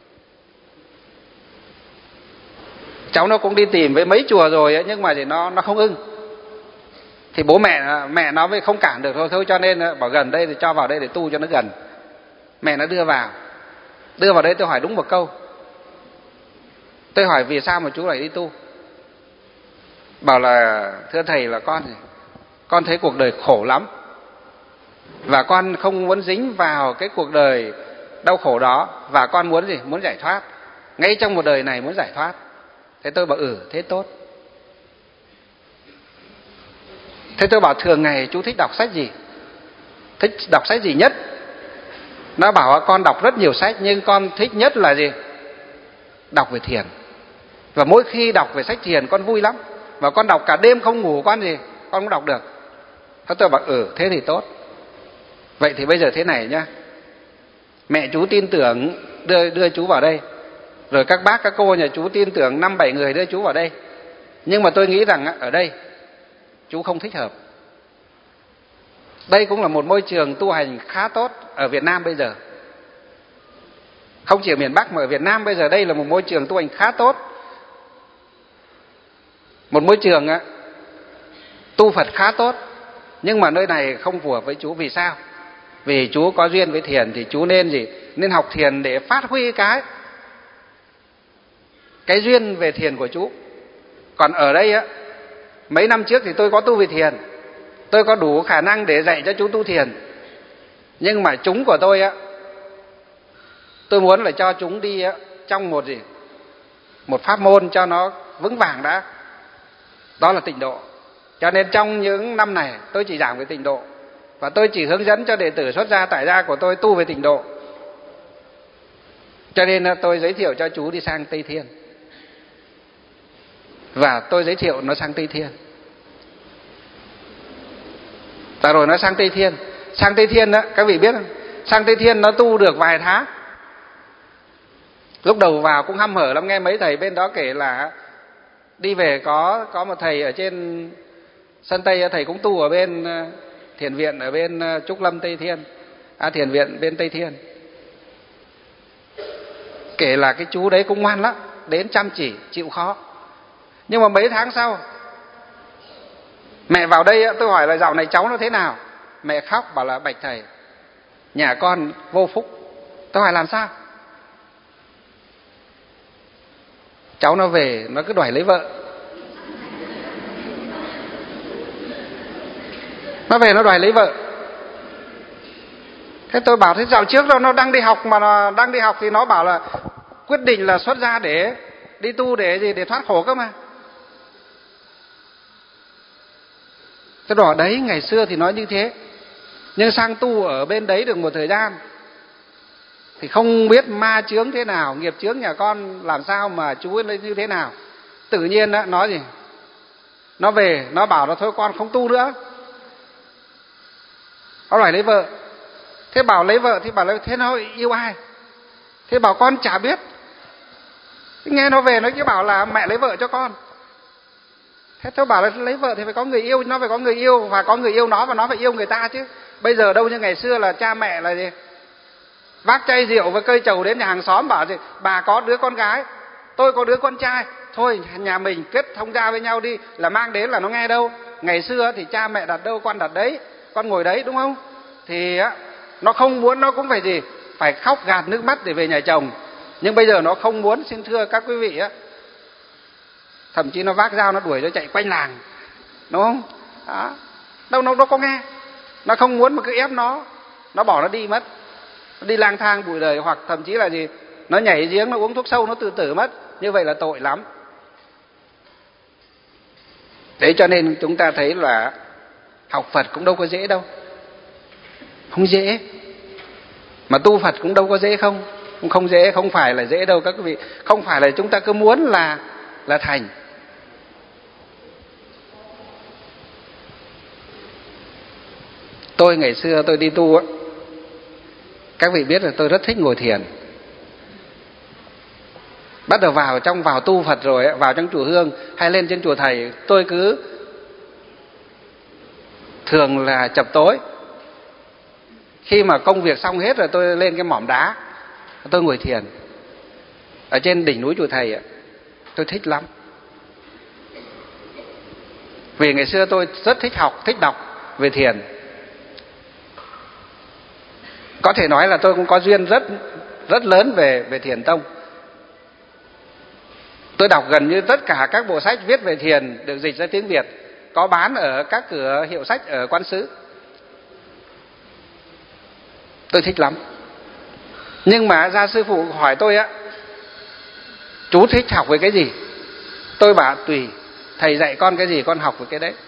Cháu nó cũng đi tìm với mấy chùa rồi ấy, nhưng mà thì nó nó không ưng. Thì bố mẹ mẹ nó mới không cản được thôi, thôi cho nên bảo gần đây thì cho vào đây để tu cho nó gần. Mẹ nó đưa vào, đưa vào đây. Tôi hỏi đúng một câu, tôi hỏi vì sao mà chú lại đi tu? Bảo là thưa thầy, là con con thấy cuộc đời khổ lắm, và con không muốn dính vào cái cuộc đời đau khổ đó, và con muốn gì muốn giải thoát, ngay trong một đời này muốn giải thoát. Thế tôi bảo ừ thế tốt. Thế tôi bảo thường ngày chú thích đọc sách gì, thích đọc sách gì nhất? Nó bảo con đọc rất nhiều sách, nhưng con thích nhất là gì? Đọc về thiền. Và mỗi khi đọc về sách thiền con vui lắm, và con đọc cả đêm không ngủ, con gì con cũng đọc được. Thế tôi bảo ừ thế thì tốt. Vậy thì bây giờ thế này nhá, mẹ chú tin tưởng đưa đưa chú vào đây, rồi các bác các cô nhà chú tin tưởng năm bảy người đưa chú vào đây, nhưng mà tôi nghĩ rằng ở đây chú không thích hợp. Đây cũng là một môi trường tu hành khá tốt ở Việt Nam bây giờ, không chỉ ở miền Bắc mà ở Việt Nam bây giờ đây là một môi trường tu hành khá tốt, một môi trường tu Phật khá tốt. Nhưng mà nơi này không phù hợp với chú. Vì sao? Vì chú có duyên với thiền thì chú nên gì nên học thiền để phát huy cái cái duyên về thiền của chú. Còn ở đây á, mấy năm trước thì tôi có tu về thiền, tôi có đủ khả năng để dạy cho chú tu thiền, nhưng mà chúng của tôi á, tôi muốn là cho chúng đi á, trong một gì một pháp môn cho nó vững vàng đã, đó là tịnh độ. Cho nên trong những năm này tôi chỉ giảng về tịnh độ, và tôi chỉ hướng dẫn cho đệ tử xuất gia tại gia của tôi tu về tịnh độ. Cho nên tôi giới thiệu cho chú đi sang Tây Thiên, và tôi giới thiệu nó sang Tây Thiên. Và rồi nó sang Tây Thiên. Sang Tây Thiên đó, các vị biết không? Sang Tây Thiên nó tu được vài tháng, Lúc đầu vào cũng hăm hở lắm, nghe mấy thầy bên đó kể là đi về có có một thầy ở trên sân Tây, thầy cũng tu ở bên thiền viện ở bên Trúc Lâm Tây Thiên, à thiền viện bên Tây Thiên. Kể là cái chú đấy cũng ngoan lắm, đến chăm chỉ, chịu khó. Nhưng mà mấy tháng sau, mẹ vào đây tôi hỏi là dạo này cháu nó thế nào? Mẹ khóc bảo là bạch thầy, nhà con vô phúc. Tôi hỏi làm sao? Cháu nó về nó cứ đòi lấy vợ. Nó về nó đòi lấy vợ. Thế tôi bảo thế dạo trước đó nó đang đi học, mà nó đang đi học thì nó bảo là quyết định là xuất gia để đi tu để gì, để thoát khổ cơ mà. Tôi bảo đấy, ngày xưa thì nói như thế, nhưng sang tu ở bên đấy được một thời gian thì không biết ma chướng thế nào, nghiệp chướng nhà con làm sao mà chú ấy lên như thế nào. Tự nhiên đó, nói gì, nó về nó bảo là thôi con không tu nữa, nó lại lấy vợ. Thế bảo lấy vợ thì bảo là thế nó yêu ai? Thế bảo con chả biết. Nghe nó về nó cứ bảo là mẹ lấy vợ cho con. Thế tôi bảo là lấy vợ thì phải có người yêu, nó phải có người yêu và có người yêu nó, và nó phải yêu người ta chứ. Bây giờ đâu như ngày xưa là cha mẹ là gì, vác chai rượu và cây trầu đến nhà hàng xóm bảo gì, bà có đứa con gái, tôi có đứa con trai, thôi nhà mình kết thông gia với nhau đi, là mang đến là nó nghe đâu. Ngày xưa thì cha mẹ đặt đâu con đặt đấy, con ngồi đấy, đúng không? Thì nó không muốn nó cũng phải gì, phải khóc gạt nước mắt để về nhà chồng. Nhưng bây giờ nó không muốn, xin thưa các quý vị á, thậm chí nó vác dao nó đuổi nó chạy quanh làng, đúng không? Đó. Đâu nó, nó có nghe. Nó không muốn mà cứ ép nó, nó bỏ nó đi mất, nó đi lang thang bụi đời, hoặc thậm chí là gì, nó nhảy giếng, nó uống thuốc sâu, nó tự tử mất. Như vậy là tội lắm. Thế cho nên chúng ta thấy là học Phật cũng đâu có dễ đâu, không dễ. Mà tu Phật cũng đâu có dễ không, cũng không dễ, không phải là dễ đâu các quý vị. Không phải là chúng ta cứ muốn là là thành. Tôi ngày xưa tôi đi tu á, các vị biết là tôi rất thích ngồi thiền. Bắt đầu vào trong vào tu Phật rồi, vào trong chùa Hương hay lên trên chùa thầy, tôi cứ thường là chập tối. Khi mà công việc xong hết rồi tôi lên cái mỏm đá, tôi ngồi thiền ở trên đỉnh núi chùa thầy. Tôi thích lắm. Vì ngày xưa tôi rất thích học, thích đọc về thiền. Có thể nói là tôi cũng có duyên rất rất lớn về về thiền tông. Tôi đọc gần như tất cả các bộ sách viết về thiền được dịch ra tiếng Việt, có bán ở các cửa hiệu sách ở Quan Xứ. Tôi thích lắm. Nhưng mà gia sư phụ hỏi tôi á, chú thích học về cái gì? Tôi bảo tùy, thầy dạy con cái gì con học về cái đấy.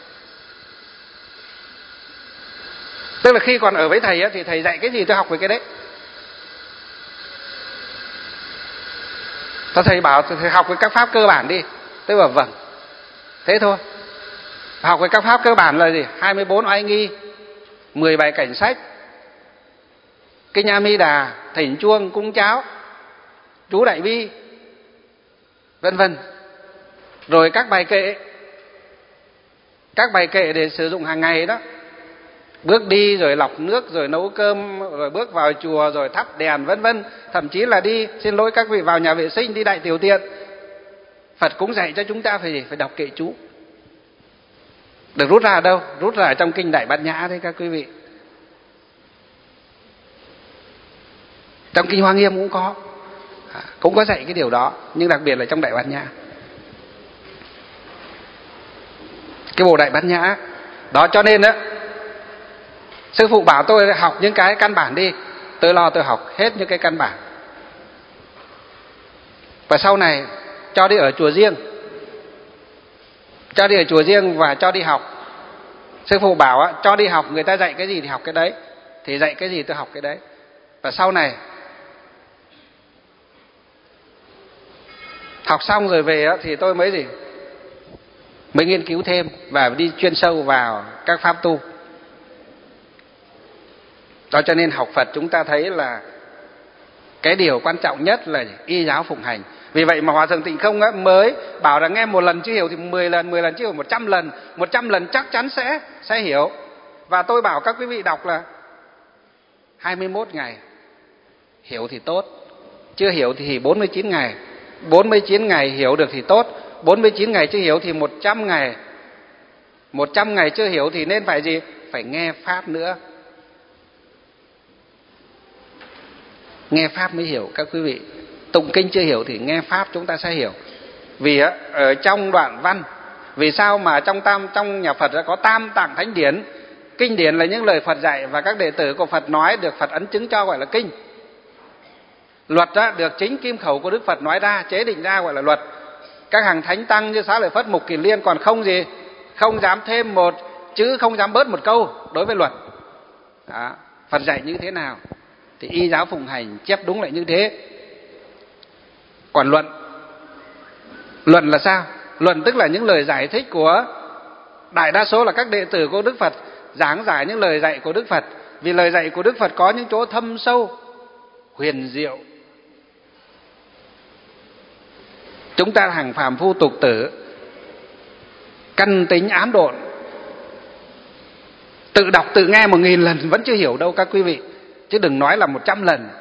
Tức là khi còn ở với thầy á, thì thầy dạy cái gì tôi học về cái đấy. Thầy bảo thầy học với các pháp cơ bản đi. Tôi bảo vâng. Thế thôi. Học với các pháp cơ bản là gì? hai mươi bốn oai nghi, mười bài cảnh sách, Kinh A Di Đà, thỉnh chuông, cúng cháo, chú đại bi, vân vân. Rồi các bài kệ, các bài kệ để sử dụng hàng ngày đó. Bước đi rồi lọc nước, rồi nấu cơm, rồi bước vào chùa, rồi thắp đèn, vân vân. Thậm chí là đi, xin lỗi các vị, vào nhà vệ sinh, đi đại tiểu tiện. Phật cũng dạy cho chúng ta phải gì? Phải đọc kệ chú. Được rút ra ở đâu? Rút ra ở trong kinh Đại Bát Nhã đấy các quý vị. Trong kinh Hoa Nghiêm cũng có, cũng có dạy cái điều đó, nhưng đặc biệt là trong Đại Bát Nhã. Cái bộ Đại Bát Nhã đó, cho nên á, sư phụ bảo tôi học những cái căn bản đi. Tôi lo tôi học hết những cái căn bản. Và sau này cho đi ở chùa riêng, cho đi ở chùa riêng và cho đi học. Sư phụ bảo á, cho đi học, người ta dạy cái gì thì học cái đấy, thì dạy cái gì tôi học cái đấy. Và sau này học xong rồi về á, thì tôi mới gì mới nghiên cứu thêm và đi chuyên sâu vào các pháp tu. Đó cho nên học Phật chúng ta thấy là Cái điều quan trọng nhất là y giáo phụng hành. Vì vậy mà Hòa Thượng Tịnh Không á, mới bảo là nghe một lần chưa hiểu thì mười lần, mười lần chưa hiểu một trăm lần, một trăm lần chắc chắn sẽ sẽ hiểu. Và tôi bảo các quý vị đọc là hai mươi mốt ngày hiểu thì tốt, chưa hiểu thì bốn mươi chín ngày, bốn mươi chín ngày hiểu được thì tốt, bốn mươi chín ngày chưa hiểu thì một trăm ngày, một trăm ngày chưa hiểu thì nên phải gì? Phải nghe pháp nữa. Nghe pháp mới hiểu các quý vị. Tụng kinh chưa hiểu thì nghe pháp chúng ta sẽ hiểu. Vì ở trong đoạn văn, vì sao mà trong tam trong nhà Phật có tam tạng thánh điển? Kinh điển là những lời Phật dạy và các đệ tử của Phật nói, được Phật ấn chứng cho gọi là kinh. Luật đó, được chính kim khẩu của Đức Phật nói ra, chế định ra gọi là luật. Các hàng thánh tăng như Xá Lợi Phất, Mục Kiền Liên còn không gì, không dám thêm một chữ, không dám bớt một câu đối với luật. Đó. Phật dạy như thế nào thì y giáo phụng hành, chép đúng lại như thế. Còn luận, luận là sao? Luận tức là những lời giải thích của đại đa số là các đệ tử của Đức Phật, giảng giải những lời dạy của Đức Phật. Vì lời dạy của Đức Phật có những chỗ thâm sâu, huyền diệu. Chúng ta hàng phàm phu tục tử, căn tính ám độn, tự đọc tự nghe một nghìn lần vẫn chưa hiểu đâu các quý vị, chứ đừng nói là một trăm lần.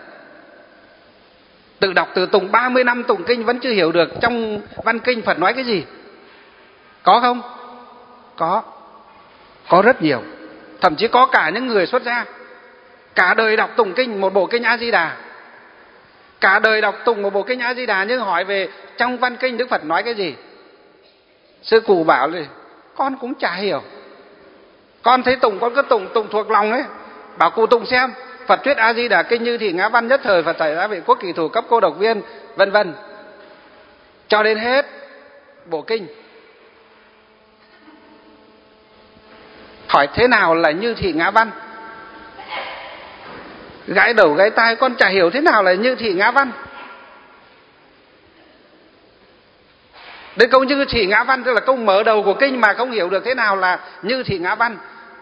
Tự đọc tự tụng ba mươi năm tụng kinh vẫn chưa hiểu được trong văn kinh Phật nói cái gì. Có không? Có. Có rất nhiều. Thậm chí có cả những người xuất gia cả đời đọc tụng kinh một bộ kinh A Di Đà, cả đời đọc tụng một bộ kinh A Di Đà, nhưng hỏi về trong văn kinh Đức Phật nói cái gì, sư cụ bảo là con cũng chả hiểu. Con thấy tụng con cứ tụng tụng thuộc lòng ấy. Bảo cụ tụng xem Phật thuyết A Di Đà kinh như thị ngã văn nhất thời, Phật tại giá vị quốc kỳ thủ cấp cô độc viên, vân vân, cho đến hết bộ kinh. Hỏi thế nào là như thị ngã văn? Gãi đầu gãi tai, con chả hiểu thế nào là như thị ngã văn. Đến câu như thị ngã văn tức là câu mở đầu của kinh mà không hiểu được thế nào là như thị ngã văn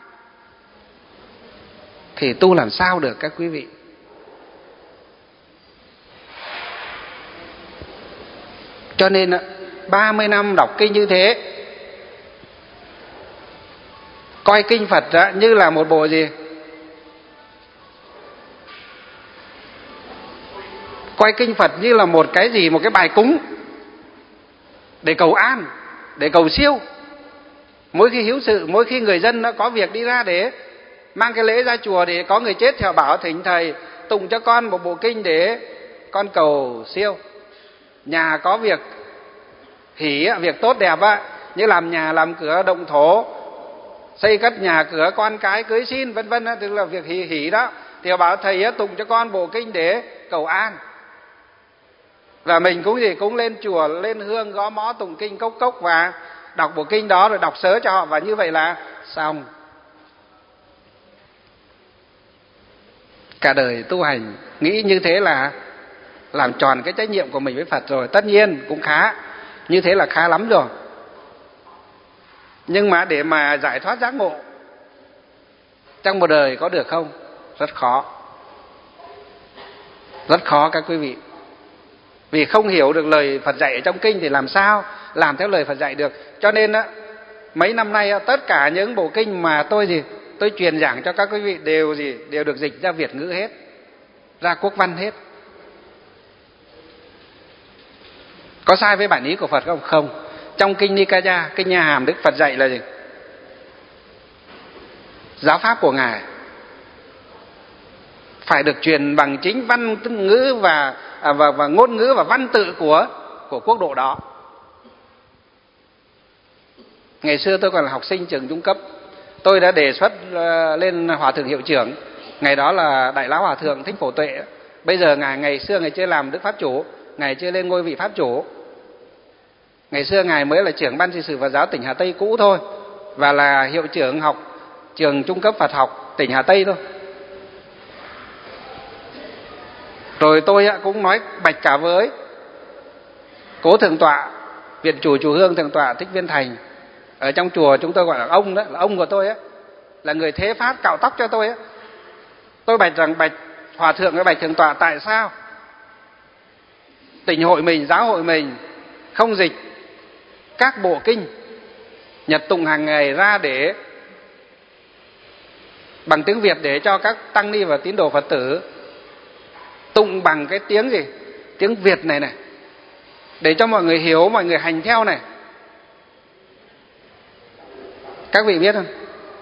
thì tu làm sao được các quý vị? Cho nên ba mươi năm đọc kinh như thế, coi kinh Phật như là một bộ gì? Coi kinh Phật như là một cái gì? Một cái bài cúng để cầu an, để cầu siêu. Mỗi khi hiếu sự, mỗi khi người dân có việc đi ra để mang cái lễ ra chùa, để có người chết thì họ bảo thỉnh thầy tụng cho con một bộ kinh để con cầu siêu. Nhà có việc hỷ, việc tốt đẹp á, như làm nhà làm cửa động thổ, xây cất nhà cửa, con cái cưới xin vân vân, tức là việc hỷ, hỷ đó, thì họ bảo thầy tụng cho con bộ kinh để cầu an. Và mình cũng gì cũng lên chùa, lên hương, gõ mõ, tụng kinh cốc cốc và đọc bộ kinh đó rồi đọc sớ cho họ, và như vậy là xong. Cả đời tu hành nghĩ như thế là làm tròn cái trách nhiệm của mình với Phật rồi. Tất nhiên cũng khá, như thế là khá lắm rồi. Nhưng mà để mà giải thoát giác ngộ trong một đời có được không? Rất khó. Rất khó các quý vị. Vì không hiểu được lời Phật dạy ở trong kinh thì làm sao làm theo lời Phật dạy được. Cho nên á, mấy năm nay tất cả những bộ kinh mà tôi gì tôi truyền giảng cho các quý vị đều gì đều được dịch ra Việt ngữ hết, ra quốc văn hết. Có sai với bản ý của Phật không? Không. Trong kinh Nikaya, kinh Nha Hàm, Đức Phật dạy là gì? Giáo pháp của Ngài phải được truyền bằng chính văn ngữ và và và ngôn ngữ và văn tự của của quốc độ đó. Ngày xưa tôi còn là học sinh trường trung cấp, tôi đã đề xuất lên Hòa thượng hiệu trưởng, ngày đó là Đại Lão Hòa thượng Thích Phổ Tuệ. Bây giờ ngài ngày xưa ngài chưa làm Đức Pháp Chủ, ngài chưa lên ngôi vị Pháp Chủ. Ngày xưa ngài mới là trưởng ban trị sự Phật giáo tỉnh Hà Tây cũ thôi, và là hiệu trưởng học trường trung cấp Phật học tỉnh Hà Tây thôi. Rồi tôi cũng nói bạch cả với cố thượng tọa viện chủ chùa Hương, thượng tọa Thích Viên Thành. Ở trong chùa chúng tôi gọi là ông, đó là ông của tôi á, là người thế pháp cạo tóc cho tôi á. Tôi bạch rằng bạch hòa thượng với bạch thượng tọa, tại sao Tỉnh hội mình, giáo hội mình không dịch các bộ kinh nhật tụng hàng ngày ra để bằng tiếng Việt để cho các tăng ni và tín đồ Phật tử tụng bằng cái tiếng gì? Tiếng Việt này này, để cho mọi người hiểu, mọi người hành theo này. Các vị biết không?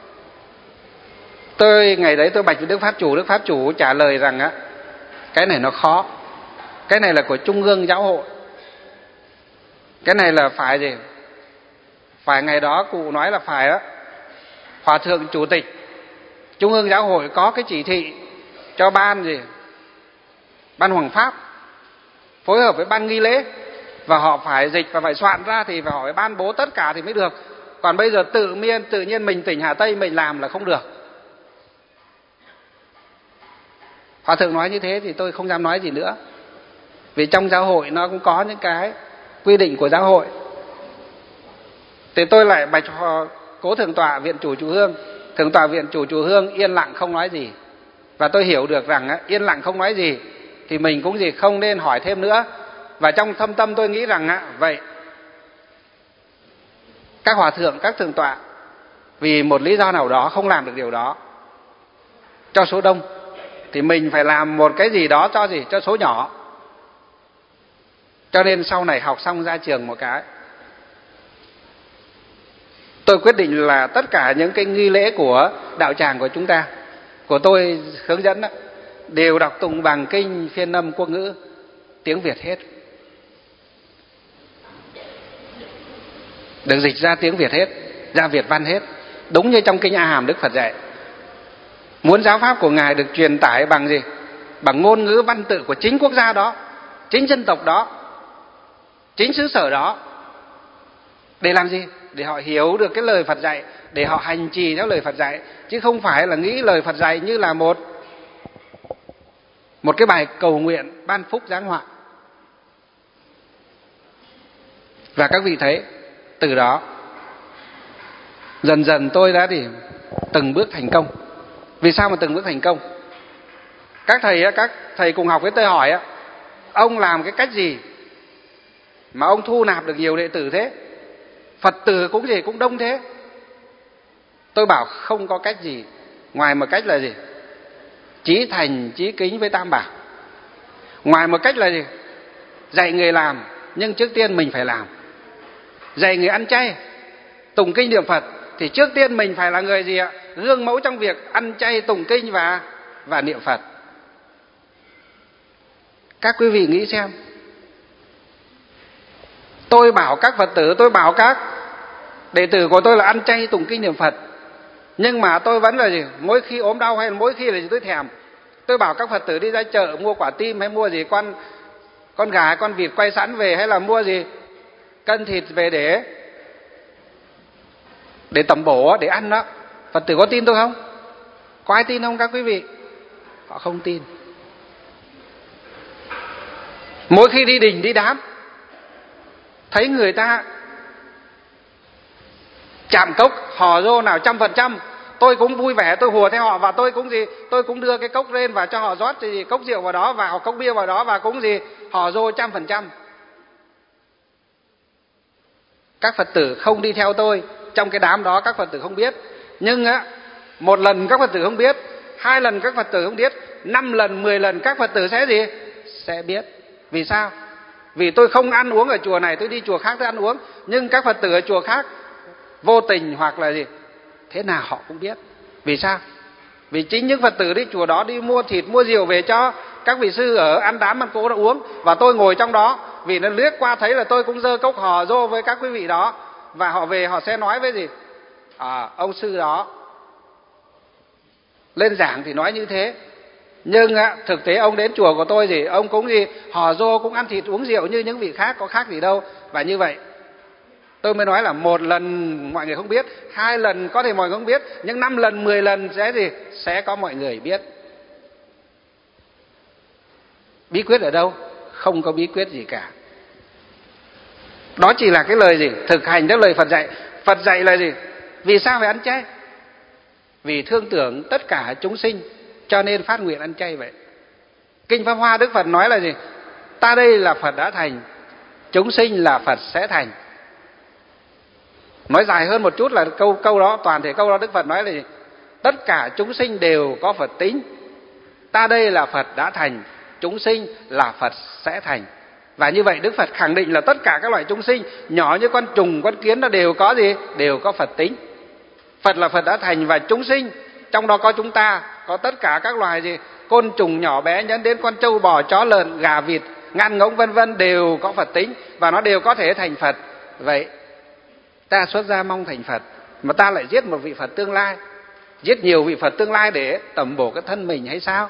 Tôi ngày đấy tôi bạch với Đức Pháp Chủ, Đức Pháp Chủ trả lời rằng á, cái này nó khó. Cái này là của Trung ương giáo hội. Cái này là phải gì? Phải ngày đó cụ nói là phải á, Hòa thượng Chủ tịch Trung ương giáo hội có cái chỉ thị cho ban gì? Ban Hoằng Pháp phối hợp với ban nghi lễ, và họ phải dịch và phải soạn ra thì phải hỏi ban bố tất cả thì mới được. Còn bây giờ tự nhiên tự nhiên mình tỉnh Hà Tây mình làm là không được. Hòa thượng nói như thế thì tôi không dám nói gì nữa, vì trong giáo hội nó cũng có những cái quy định của giáo hội. Thì tôi lại bạch Cố Thượng tọa Viện Chủ Chùa Hương. Thượng tọa Viện Chủ Chùa Hương yên lặng không nói gì. Và tôi hiểu được rằng á, yên lặng không nói gì thì mình cũng gì không nên hỏi thêm nữa. Và trong thâm tâm tôi nghĩ rằng á, vậy các hòa thượng, các thượng tọa vì một lý do nào đó không làm được điều đó cho số đông, thì mình phải làm một cái gì đó cho gì? Cho số nhỏ. Cho nên sau này học xong ra trường một cái, tôi quyết định là tất cả những cái nghi lễ của đạo tràng của chúng ta, của tôi hướng dẫn đó, đều đọc tụng bằng kinh phiên âm quốc ngữ tiếng Việt hết. Được dịch ra tiếng Việt hết, ra Việt văn hết, đúng như trong kinh A Hàm Đức Phật dạy. Muốn giáo pháp của Ngài được truyền tải bằng gì? Bằng ngôn ngữ văn tự của chính quốc gia đó, chính dân tộc đó, chính xứ sở đó. Để làm gì? Để họ hiểu được cái lời Phật dạy, để họ hành trì theo lời Phật dạy, chứ không phải là nghĩ lời Phật dạy như là một một cái bài cầu nguyện ban phúc giáng họa. Và các vị thấy, từ đó dần dần tôi đã thì từng bước thành công. Vì sao mà từng bước thành công? Các thầy các thầy cùng học với tôi hỏi á, ông làm cái cách gì mà ông thu nạp được nhiều đệ tử thế? Phật tử cũng gì cũng đông thế. Tôi bảo không có cách gì ngoài một cách là gì? Chí thành chí kính với Tam Bảo. Ngoài một cách là gì? Dạy người làm, nhưng trước tiên mình phải làm. Dạy người ăn chay, tụng kinh niệm Phật, thì trước tiên mình phải là người gì ạ? Gương mẫu trong việc ăn chay, tụng kinh và và niệm Phật. Các quý vị nghĩ xem, tôi bảo các Phật tử, tôi bảo các đệ tử của tôi là ăn chay, tụng kinh niệm Phật, nhưng mà tôi vẫn là gì? Mỗi khi ốm đau hay mỗi khi là gì tôi thèm, tôi bảo các Phật tử đi ra chợ mua quả tim, hay mua gì con con gà, con vịt quay sẵn về, hay là mua gì cân thịt về để để tẩm bổ, để ăn đó. Phật tử có tin tôi không? Có ai tin không các quý vị? Họ không tin. Mỗi khi đi đình đi đám, thấy người ta chạm cốc hò rô nào trăm phần trăm, tôi cũng vui vẻ, tôi hùa theo họ, và tôi cũng gì, tôi cũng đưa cái cốc lên và cho họ rót gì cốc rượu vào đó, và cốc bia vào đó, và cũng gì hò rô trăm phần trăm. Các Phật tử không đi theo tôi trong cái đám đó, các Phật tử không biết. Nhưng á, một lần các Phật tử không biết, hai lần các Phật tử không biết, năm lần, mười lần các Phật tử sẽ gì? Sẽ biết. Vì sao? Vì tôi không ăn uống ở chùa này, tôi đi chùa khác tôi ăn uống, nhưng các Phật tử ở chùa khác vô tình hoặc là gì, thế nào họ cũng biết. Vì sao? Vì chính những Phật tử đi chùa đó đi mua thịt, mua rượu về cho các vị sư ở ăn đám ăn cỗ đã uống, và tôi ngồi trong đó, vì nó liếc qua thấy là tôi cũng dơ cốc hò rô với các quý vị đó, và họ về họ sẽ nói với gì? À, ông sư đó lên giảng thì nói như thế, nhưng á, thực tế ông đến chùa của tôi gì, ông cũng gì hò rô, cũng ăn thịt uống rượu như những vị khác, có khác gì đâu. Và như vậy tôi mới nói là một lần mọi người không biết, hai lần có thể mọi người không biết, nhưng năm lần, mười lần sẽ gì? Sẽ có mọi người biết. Bí quyết ở đâu? Không có bí quyết gì cả. Đó chỉ là cái lời gì? Thực hành theo lời Phật dạy. Phật dạy là gì? Vì sao phải ăn chay? Vì thương tưởng tất cả chúng sinh, cho nên phát nguyện ăn chay vậy. Kinh Pháp Hoa Đức Phật nói là gì? Ta đây là Phật đã thành, chúng sinh là Phật sẽ thành. Nói dài hơn một chút là câu câu đó, toàn thể câu đó Đức Phật nói là gì? Tất cả chúng sinh đều có Phật tính. Ta đây là Phật đã thành, chúng sinh là Phật sẽ thành. Và như vậy Đức Phật khẳng định là tất cả các loại chúng sinh, nhỏ như con trùng, con kiến, nó đều có gì? Đều có Phật tính. Phật là Phật đã thành, và chúng sinh, trong đó có chúng ta, có tất cả các loài gì? Côn trùng nhỏ bé nhấn đến con trâu bò, chó lợn, gà vịt, ngăn ngỗng vân vân đều có Phật tính, và nó đều có thể thành Phật. Vậy ta xuất gia mong thành Phật, mà ta lại giết một vị Phật tương lai, giết nhiều vị Phật tương lai để tẩm bổ cái thân mình hay sao?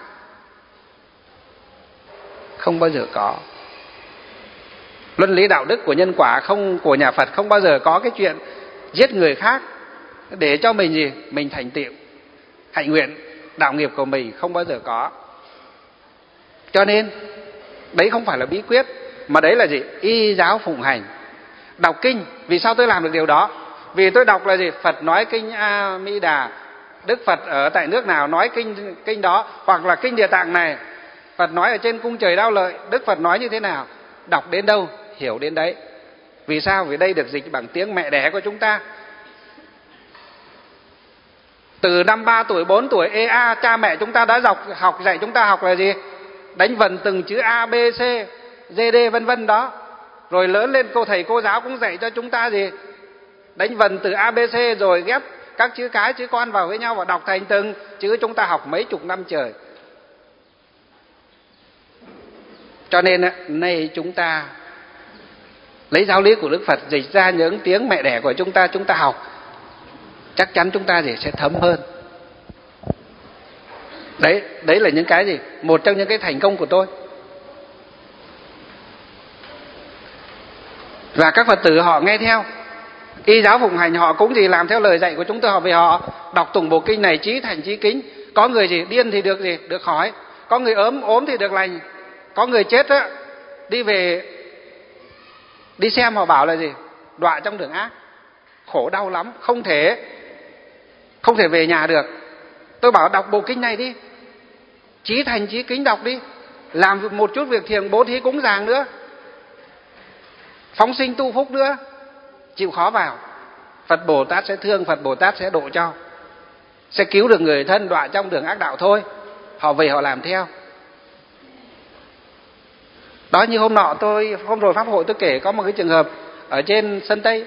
Không bao giờ có. Luân lý đạo đức của nhân quả không, của nhà Phật không bao giờ có cái chuyện giết người khác để cho mình gì? Mình thành tựu hạnh nguyện đạo nghiệp của mình, không bao giờ có. Cho nên đấy không phải là bí quyết, mà đấy là gì? Y giáo phụng hành. Đọc kinh, vì sao tôi làm được điều đó? Vì tôi đọc là gì? Phật nói kinh A Di Đà, Đức Phật ở tại nước nào nói kinh kinh đó, hoặc là kinh Địa Tạng này, Phật nói ở trên cung trời Đao Lợi, Đức Phật nói như thế nào? Đọc đến đâu, hiểu đến đấy. Vì sao? Vì đây được dịch bằng tiếng mẹ đẻ của chúng ta. Từ năm ba tuổi, bốn tuổi, ê a, cha mẹ chúng ta đã dọc, học dạy chúng ta học là gì? Đánh vần từng chữ A, B, C, D, D vân vân đó. Rồi lớn lên cô thầy cô giáo cũng dạy cho chúng ta gì? Đánh vần từ A, B, C, rồi ghép các chữ cái, chữ con vào với nhau và đọc thành từng chữ. Chúng ta học mấy chục năm trời. Cho nên nay chúng ta lấy giáo lý của Đức Phật dịch ra những tiếng mẹ đẻ của chúng ta, chúng ta học, chắc chắn chúng ta thì sẽ thấm hơn. Đấy, đấy là những cái gì? Một trong những cái thành công của tôi. Và các Phật tử họ nghe theo, y giáo phụng hành, họ cũng gì? Làm theo lời dạy của chúng tôi. Họ vì họ đọc tụng bộ kinh này chí thành chí kính. Có người gì? Điên thì được gì? Được khỏi. Có người ốm ốm thì được lành. Có người chết á, đi về đi xem họ bảo là gì? Đọa trong đường ác, khổ đau lắm, không thể không thể về nhà được. Tôi bảo đọc bộ kinh này đi, chí thành chí kính đọc đi, làm một chút việc thiền bố thí cúng dường nữa, phóng sinh tu phúc nữa, chịu khó vào. Phật Bồ Tát sẽ thương, Phật Bồ Tát sẽ độ cho, sẽ cứu được người thân đọa trong đường ác đạo thôi. Họ về họ làm theo. Đó, như hôm nọ tôi, hôm rồi pháp hội tôi kể có một cái trường hợp ở trên sân Tây.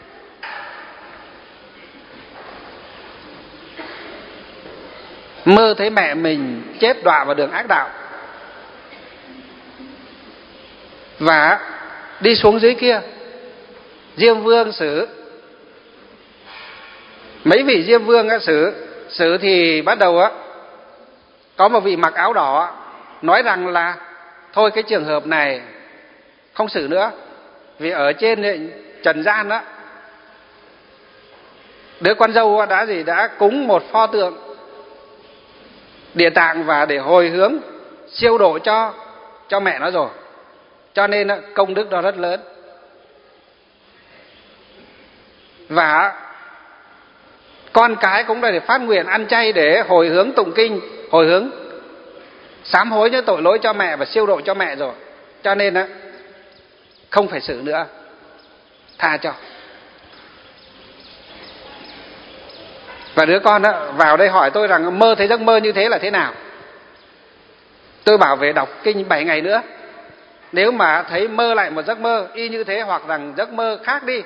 Mơ thấy mẹ mình chết đọa vào đường ác đạo, và đi xuống dưới kia, Diêm Vương xử. Mấy vị Diêm Vương á, xử xử thì bắt đầu á, có một vị mặc áo đỏ nói rằng là thôi cái trường hợp này không xử nữa, vì ở trên trần gian đó, đứa con dâu đã gì đã cúng một pho tượng Địa Tạng và để hồi hướng siêu độ cho cho mẹ nó rồi, cho nên công đức đó rất lớn. Và con cái cũng là để phát nguyện ăn chay để hồi hướng tụng kinh, hồi hướng sám hối những tội lỗi cho mẹ và siêu độ cho mẹ rồi, cho nên á không phải xử nữa, tha cho. Và đứa con á vào đây hỏi tôi rằng mơ thấy giấc mơ như thế là thế nào. Tôi bảo về đọc kinh bảy ngày nữa, nếu mà thấy mơ lại một giấc mơ y như thế, hoặc rằng giấc mơ khác đi,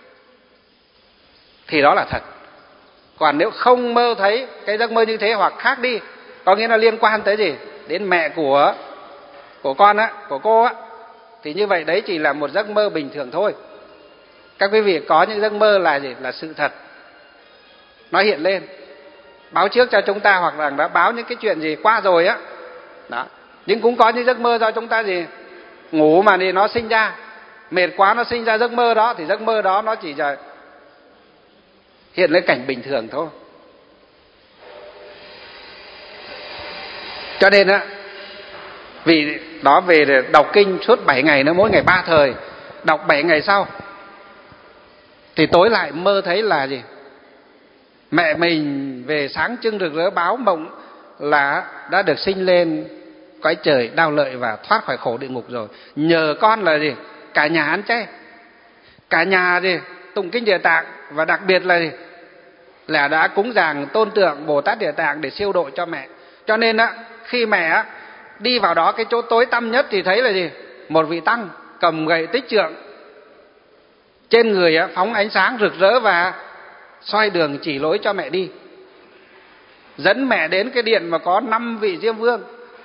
thì đó là thật. Còn nếu không mơ thấy cái giấc mơ như thế hoặc khác đi, có nghĩa là liên quan tới gì? Đến mẹ của của con á, của cô á, thì như vậy đấy chỉ là một giấc mơ bình thường thôi. Các quý vị có những giấc mơ là gì? Là sự thật, nó hiện lên, báo trước cho chúng ta, hoặc là đã báo những cái chuyện gì qua rồi á. Đó. Nhưng cũng có những giấc mơ do chúng ta gì? Ngủ mà thì nó sinh ra, mệt quá nó sinh ra giấc mơ đó, thì giấc mơ đó nó chỉ là hiện lên cảnh bình thường thôi. Cho nên á, vì đó về đọc kinh suốt bảy ngày nữa, mỗi ngày ba thời, đọc bảy ngày sau thì tối lại mơ thấy là gì? Mẹ mình về sáng trưng rực rỡ báo mộng là đã được sinh lên cõi trời đau lợi và thoát khỏi khổ địa ngục rồi. Nhờ con là gì? Cả nhà ăn chay, cả nhà gì? Tụng kinh Địa Tạng, và đặc biệt là gì? Là đã cúng dường tôn tượng Bồ Tát Địa Tạng để siêu độ cho mẹ. Cho nên á, khi mẹ á, đi vào đó cái chỗ tối tăm nhất thì thấy là gì? Một vị tăng cầm gậy tích trượng, trên người á, phóng ánh sáng rực rỡ và soi đường chỉ lối cho mẹ đi, dẫn mẹ đến cái điện mà có năm vị Diêm Vương.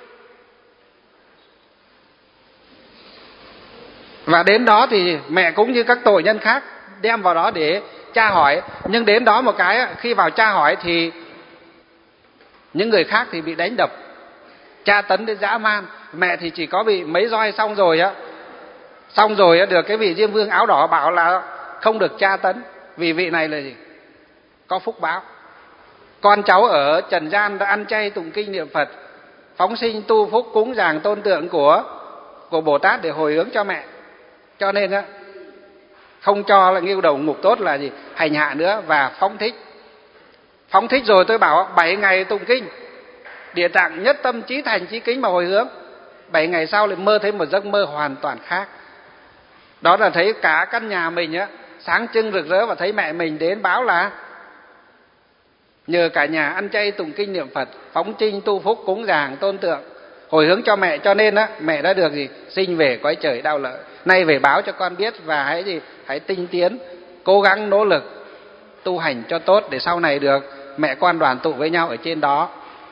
Và đến đó thì mẹ cũng như các tội nhân khác đem vào đó để tra hỏi. Nhưng đến đó một cái, khi vào tra hỏi thì những người khác thì bị đánh đập, tra tấn đến dã man. Mẹ thì chỉ có bị mấy roi xong rồi á, xong rồi á, được cái vị Diêm Vương áo đỏ bảo là không được tra tấn, vì vị này là gì? Có phúc báo. Con cháu ở trần gian đã ăn chay tụng kinh niệm Phật, phóng sinh tu phúc cúng dường tôn tượng của của Bồ Tát để hồi hướng cho mẹ. Cho nên á, không cho là nghiêu đầu ngục tốt là gì? Hành hạ nữa và phóng thích. Phóng thích rồi tôi bảo bảy ngày tụng kinh Địa Tạng nhất tâm chí thành chí kính mà hồi hướng. Bảy ngày sau lại mơ thấy một giấc mơ hoàn toàn khác. Đó là thấy cả căn nhà mình á sáng trưng rực rỡ, và thấy mẹ mình đến báo là nhờ cả nhà ăn chay tụng kinh niệm Phật, phóng trinh tu phúc cúng dường tôn tượng hồi hướng cho mẹ, cho nên á mẹ đã được gì? Sinh về cõi trời đau lợi. Nay về báo cho con biết, và hãy gì? Hãy tinh tiến, cố gắng nỗ lực tu hành cho tốt để sau này được mẹ con đoàn tụ với nhau ở trên đó.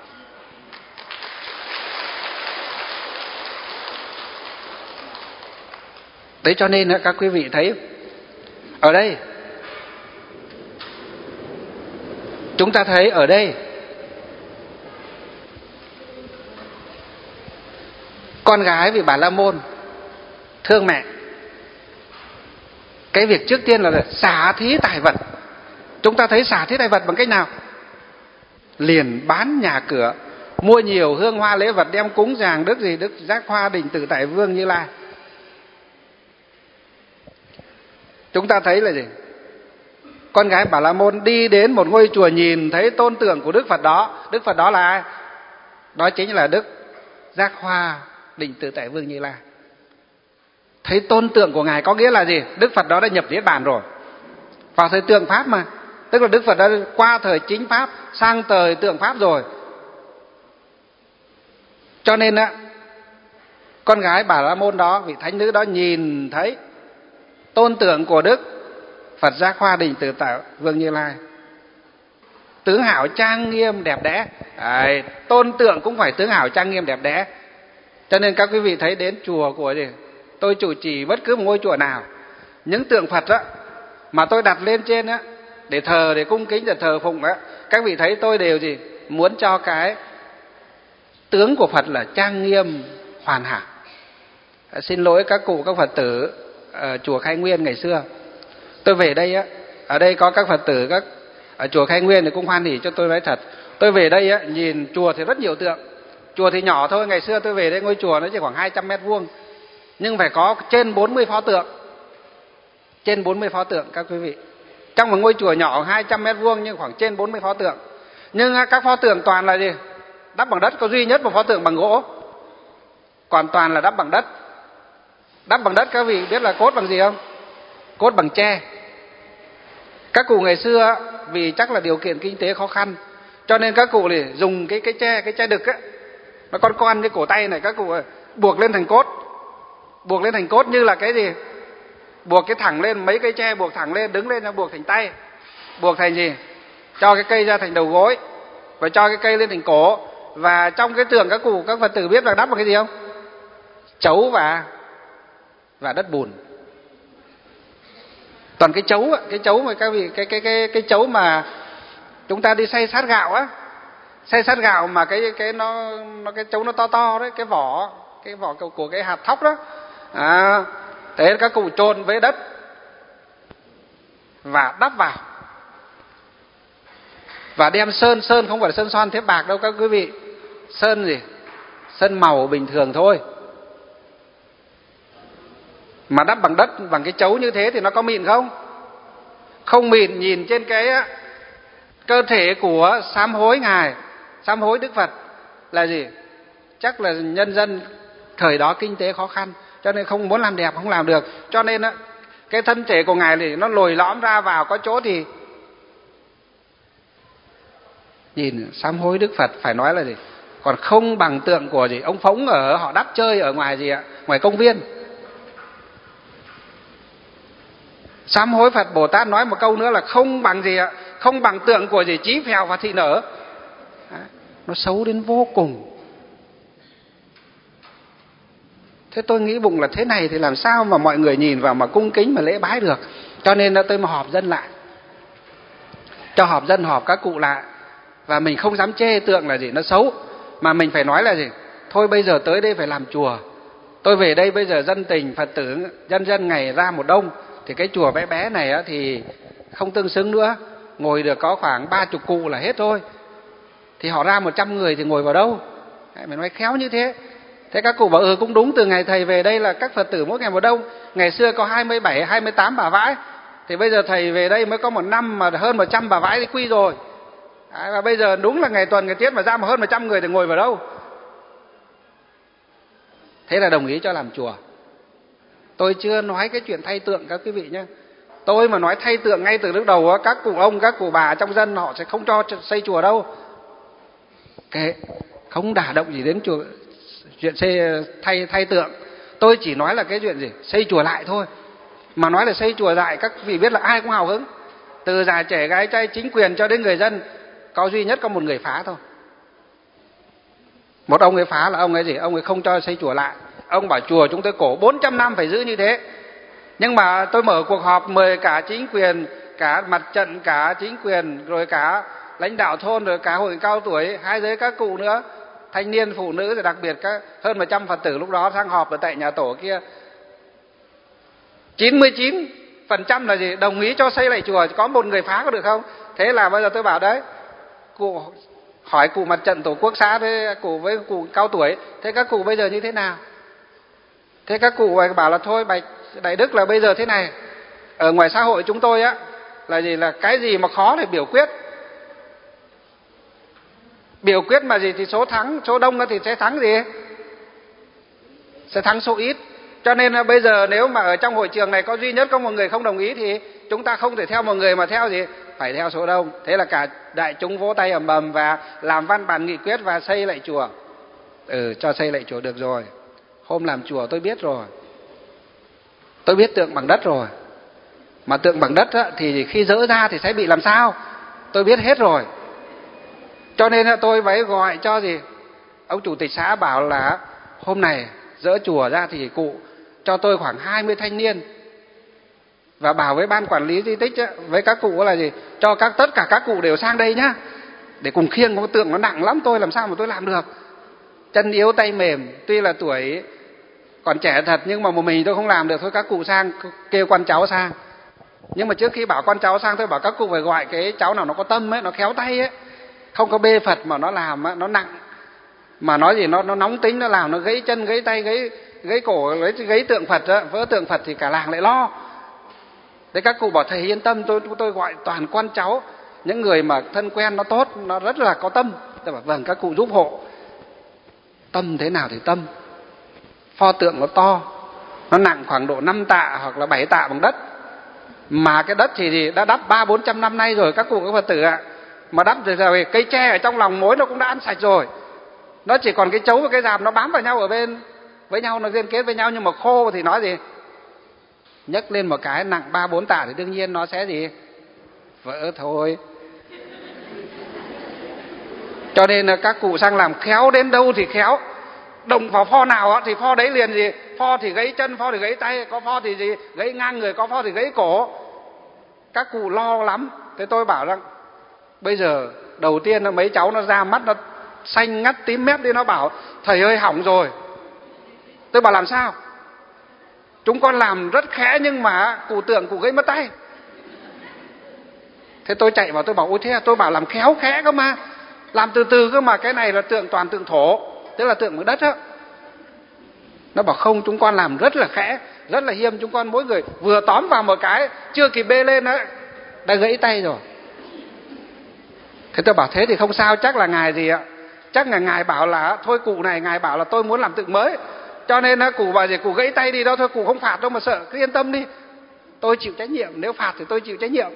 Đấy, cho nên các quý vị thấy ở đây, chúng ta thấy ở đây con gái vị Bà La Môn thương mẹ. Cái việc trước tiên là xả thí tài vật. Chúng ta thấy xả thí tài vật bằng cách nào? Liền bán nhà cửa, mua nhiều hương hoa lễ vật đem cúng dường Đức gì? Đức Giác Hoa Đình Tự Tại Vương Như Lai. Chúng ta thấy là gì? Con gái Bà La Môn đi đến một ngôi chùa, nhìn thấy tôn tượng của Đức Phật đó. Đức Phật đó là ai? Đó chính là Đức Giác Hoa Định Tự Tại Vương Như Lai. Thấy tôn tượng của Ngài có nghĩa là gì? Đức Phật đó đã nhập Niết Bàn rồi, vào thời tượng Pháp mà. Tức là Đức Phật đã qua thời chính Pháp sang thời tượng Pháp rồi. Cho nên á, con gái Bà La Môn đó, vị thánh nữ đó nhìn thấy tôn tượng của Đức Phật Giác Hoa Đình Tự Tại Vương Như Lai, tướng hảo trang nghiêm đẹp đẽ. Đấy, tôn tượng cũng phải tướng hảo trang nghiêm đẹp đẽ. Cho nên các quý vị thấy đến chùa của gì? Tôi chủ trì bất cứ một ngôi chùa nào, những tượng Phật á mà tôi đặt lên trên á để thờ, để cung kính, để thờ phụng á, các vị thấy tôi đều gì? Muốn cho cái tướng của Phật là trang nghiêm hoàn hảo. À, xin lỗi các cụ các Phật tử ở chùa Khai Nguyên ngày xưa, tôi về đây á, ở đây có các Phật tử các ở chùa Khai Nguyên thì cũng hoan hỉ cho tôi nói thật. Tôi về đây á, nhìn chùa thì rất nhiều tượng. Chùa thì nhỏ thôi, ngày xưa tôi về đây ngôi chùa nó chỉ khoảng hai trăm mét vuông, nhưng phải có trên bốn mươi pho tượng. Trên bốn mươi pho tượng các quý vị. Trong một ngôi chùa nhỏ hai trăm mét vuông nhưng khoảng trên bốn mươi pho tượng. Nhưng các pho tượng toàn là gì? Đắp bằng đất, có duy nhất một pho tượng bằng gỗ, còn toàn là đắp bằng đất. Đắp bằng đất các vị biết là cốt bằng gì không? Cốt bằng tre. Các cụ ngày xưa vì chắc là điều kiện kinh tế khó khăn, cho nên các cụ thì dùng cái cái tre, cái tre đực á, nó con con như cổ tay này, các cụ buộc lên thành cốt. Buộc lên thành cốt như là cái gì? Buộc cái thẳng lên, mấy cây tre buộc thẳng lên, đứng lên nó buộc thành tay. Buộc thành gì? Cho cái cây ra thành đầu gối, và cho cái cây lên thành cổ. Và trong cái tượng các cụ, các Phật tử biết là đắp bằng cái gì không? Chấu và và đất bùn. Toàn cái chấu á, cái chấu mà các vị, cái cái cái cái chấu mà chúng ta đi xay sát gạo á, xay sát gạo mà cái cái nó nó cái chấu nó to to đấy, cái vỏ cái vỏ của, của cái hạt thóc đó. À, thế các cụ chôn với đất và đắp vào, và đem sơn, sơn không phải là sơn son thép bạc đâu các quý vị, sơn gì? Sơn màu bình thường thôi. Mà đắp bằng đất, bằng cái chấu như thế thì nó có mịn không? Không mịn. Nhìn trên cái cơ thể của sám hối Ngài, sám hối Đức Phật là gì? chắc là nhân dân thời đó kinh tế khó khăn, cho nên không muốn làm đẹp không làm được, cho nên á cái thân thể của ngài thì nó lồi lõm ra, vào có chỗ thì nhìn sám hối Đức Phật phải nói là gì, còn không bằng tượng của gì ông Phóng ở họ đắp chơi ở ngoài gì ạ, ngoài công viên. Sám hối Phật Bồ Tát nói một câu nữa là không bằng gì ạ, không bằng tượng của gì Chí Phèo và Thị Nở. Đấy, nó xấu đến vô cùng. Thế tôi nghĩ bụng là thế này thì làm sao mà mọi người nhìn vào mà cung kính mà lễ bái được. Cho nên là tôi mà họp dân lại, cho họp dân họp các cụ lại, và mình không dám chê tượng là gì nó xấu, mà mình phải nói là gì, thôi bây giờ tới đây phải làm chùa, tôi về đây bây giờ dân tình Phật tử dân dân ngày ra một đông, thì cái chùa bé bé này á, thì không tương xứng nữa, ngồi được có khoảng ba chục cụ là hết thôi, thì họ ra một trăm người thì ngồi vào đâu. Mình nói khéo như thế. Thế các cụ bảo ừ cũng đúng, từ ngày thầy về đây là các Phật tử mỗi ngày một đông. Ngày xưa có hai mươi bảy, hai mươi tám bà vãi, thì bây giờ thầy về đây mới có một năm mà hơn một trăm bà vãi thì quy rồi. Đấy, và bây giờ đúng là ngày tuần ngày tiết mà ra mà hơn một trăm người thì ngồi vào đâu. Thế là đồng ý cho làm chùa. Tôi chưa nói cái chuyện thay tượng các quý vị nhé. Tôi mà nói thay tượng ngay từ lúc đầu á, các cụ ông, các cụ bà trong dân họ sẽ không cho xây chùa đâu. Kệ, không đả động gì đến chùa, chuyện xây thay thay tượng. Tôi chỉ nói là cái chuyện gì xây chùa lại thôi. Mà nói là xây chùa lại, các vị biết là ai cũng hào hứng, từ già trẻ gái trai chính quyền cho đến người dân. Có duy nhất có một người phá thôi. Một ông ấy phá là ông ấy gì, ông ấy không cho xây chùa lại. Ông bảo chùa chúng tôi cổ bốn trăm năm phải giữ như thế. Nhưng mà tôi mở cuộc họp mời cả chính quyền, cả mặt trận, cả chính quyền, rồi cả lãnh đạo thôn, rồi cả hội cao tuổi, hai giới các cụ nữa, thanh niên, phụ nữ, rồi đặc biệt các hơn một trăm Phật tử lúc đó sang họp ở tại nhà tổ kia. chín mươi chín phần trăm là gì? Đồng ý cho xây lại chùa, có một người phá có được không? Thế là bây giờ tôi bảo đấy, cụ hỏi cụ mặt trận tổ quốc xã với cụ với cụ cao tuổi, thế các cụ bây giờ như thế nào? Thế các cụ bảo là thôi bạch Đại Đức là bây giờ thế này, ở ngoài xã hội chúng tôi á là gì, là cái gì mà khó thì biểu quyết. Biểu quyết mà gì thì số thắng, số đông thì sẽ thắng gì? Sẽ thắng số ít. Cho nên là bây giờ nếu mà ở trong hội trường này có duy nhất có một người không đồng ý thì chúng ta không thể theo một người mà theo gì? Phải theo số đông. Thế là cả đại chúng vỗ tay ầm ầm và làm văn bản nghị quyết và xây lại chùa. Ừ, cho xây lại chùa được rồi. Hôm làm chùa tôi biết rồi. Tôi biết tượng bằng đất rồi. Mà tượng bằng đất á, thì khi dỡ ra thì sẽ bị làm sao? Tôi biết hết rồi. Cho nên là tôi phải gọi cho gì? Ông chủ tịch xã bảo là hôm này dỡ chùa ra thì cụ cho tôi khoảng hai mươi thanh niên, và bảo với ban quản lý di tích á, với các cụ là gì? Cho các tất cả các cụ đều sang đây nhá, để cùng khiêng một cái tượng nó nặng lắm, tôi làm sao mà tôi làm được. Chân yếu tay mềm, tuy là tuổi còn trẻ thật nhưng mà một mình tôi không làm được, thôi các cụ sang kêu con cháu sang. Nhưng mà trước khi bảo con cháu sang tôi bảo các cụ phải gọi cái cháu nào nó có tâm ấy, nó khéo tay ấy, không có bê Phật mà nó làm á, nó nặng mà nói gì nó nó nóng tính, nó làm nó gãy chân gãy tay gãy gãy cổ gãy, gãy tượng Phật á, vỡ tượng Phật thì cả làng lại lo. Thế các cụ bảo thầy yên tâm, tôi tôi gọi toàn con cháu, những người mà thân quen nó tốt, nó rất là có tâm. Tôi bảo vâng các cụ giúp hộ. Tâm thế nào thì tâm. Pho tượng nó to, nó nặng khoảng độ năm tạ hoặc là bảy tạ bằng đất. Mà cái đất thì đã đắp ba bốn trăm năm nay rồi các cụ các Phật tử ạ. Mà đắp rồi, rồi cây tre ở trong lòng mối nó cũng đã ăn sạch rồi. Nó chỉ còn cái chấu và cái rạp nó bám vào nhau ở bên với nhau, nó liên kết với nhau, nhưng mà khô thì nói gì? Nhấc lên một cái nặng ba bốn tạ thì đương nhiên nó sẽ gì? Vỡ thôi. Cho nên là các cụ sang làm khéo đến đâu thì khéo. Đồng vào pho nào thì pho đấy liền gì? Pho thì gãy chân, pho thì gãy tay, có pho thì gì? Gãy ngang người, có pho thì gãy cổ. Các cụ lo lắm. Thế tôi bảo rằng bây giờ đầu tiên là mấy cháu nó ra mắt nó xanh ngắt tím mét đi, nó bảo thầy ơi hỏng rồi. Tôi bảo làm sao? Chúng con làm rất khẽ nhưng mà cụ tượng cụ gãy mất tay. Thế tôi chạy vào tôi bảo ôi thế à? Tôi bảo làm khéo khẽ cơ mà, làm từ từ cơ mà, cái này là tượng toàn tượng thổ, tức là tượng bằng đất á. Nó bảo không, chúng con làm rất là khẽ, rất là hiêm, chúng con mỗi người vừa tóm vào một cái chưa kịp bê lên á đã gãy tay rồi. Thế tôi bảo thế thì không sao, chắc là ngài gì ạ, chắc là ngài bảo là thôi cụ này ngài bảo là tôi muốn làm tượng mới, cho nên cụ bảo gì cụ gãy tay đi đâu, thôi cụ không phạt đâu mà sợ, cứ yên tâm đi, tôi chịu trách nhiệm, nếu phạt thì tôi chịu trách nhiệm.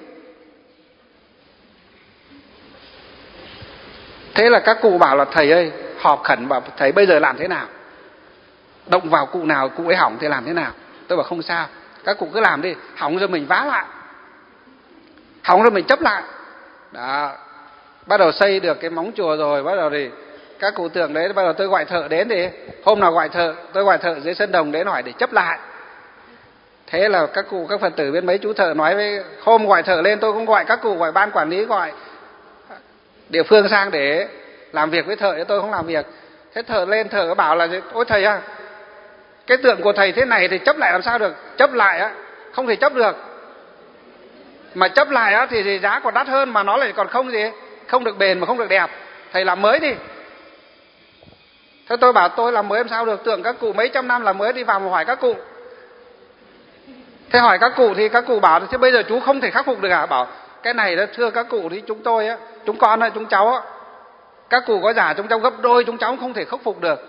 Thế là các cụ bảo là thầy ơi, họp khẩn bảo thầy bây giờ làm thế nào, động vào cụ nào cụ ấy hỏng thì làm thế nào. Tôi bảo không sao, các cụ cứ làm đi, hỏng rồi mình vá lại, hỏng rồi mình chấp lại. Đó, bắt đầu xây được cái móng chùa rồi, bắt đầu thì các cụ tượng đấy, bắt đầu tôi gọi thợ đến, thì hôm nào gọi thợ, tôi gọi thợ dưới sân đồng đến hỏi để chấp lại. Thế là các cụ, các Phật tử bên mấy chú thợ nói với, hôm gọi thợ lên tôi cũng gọi các cụ, gọi ban quản lý, gọi địa phương sang để làm việc với thợ, chứ tôi không làm việc. Thế thợ lên, thợ bảo là ôi thầy à, cái tượng của thầy thế này thì chấp lại làm sao được, chấp lại á không thể chấp được, mà chấp lại á thì, thì giá còn đắt hơn, mà nó lại còn không gì, không được bền mà không được đẹp, thầy làm mới đi. Thế tôi bảo tôi làm mới làm sao được, tượng các cụ mấy trăm năm làm mới, đi vào mà hỏi các cụ. Thế hỏi các cụ thì các cụ bảo thế bây giờ chú không thể khắc phục được à? Bảo cái này đó thưa các cụ thì chúng tôi á, chúng con á, chúng cháu á, các cụ có giả chúng cháu gấp đôi, chúng cháu không thể khắc phục được.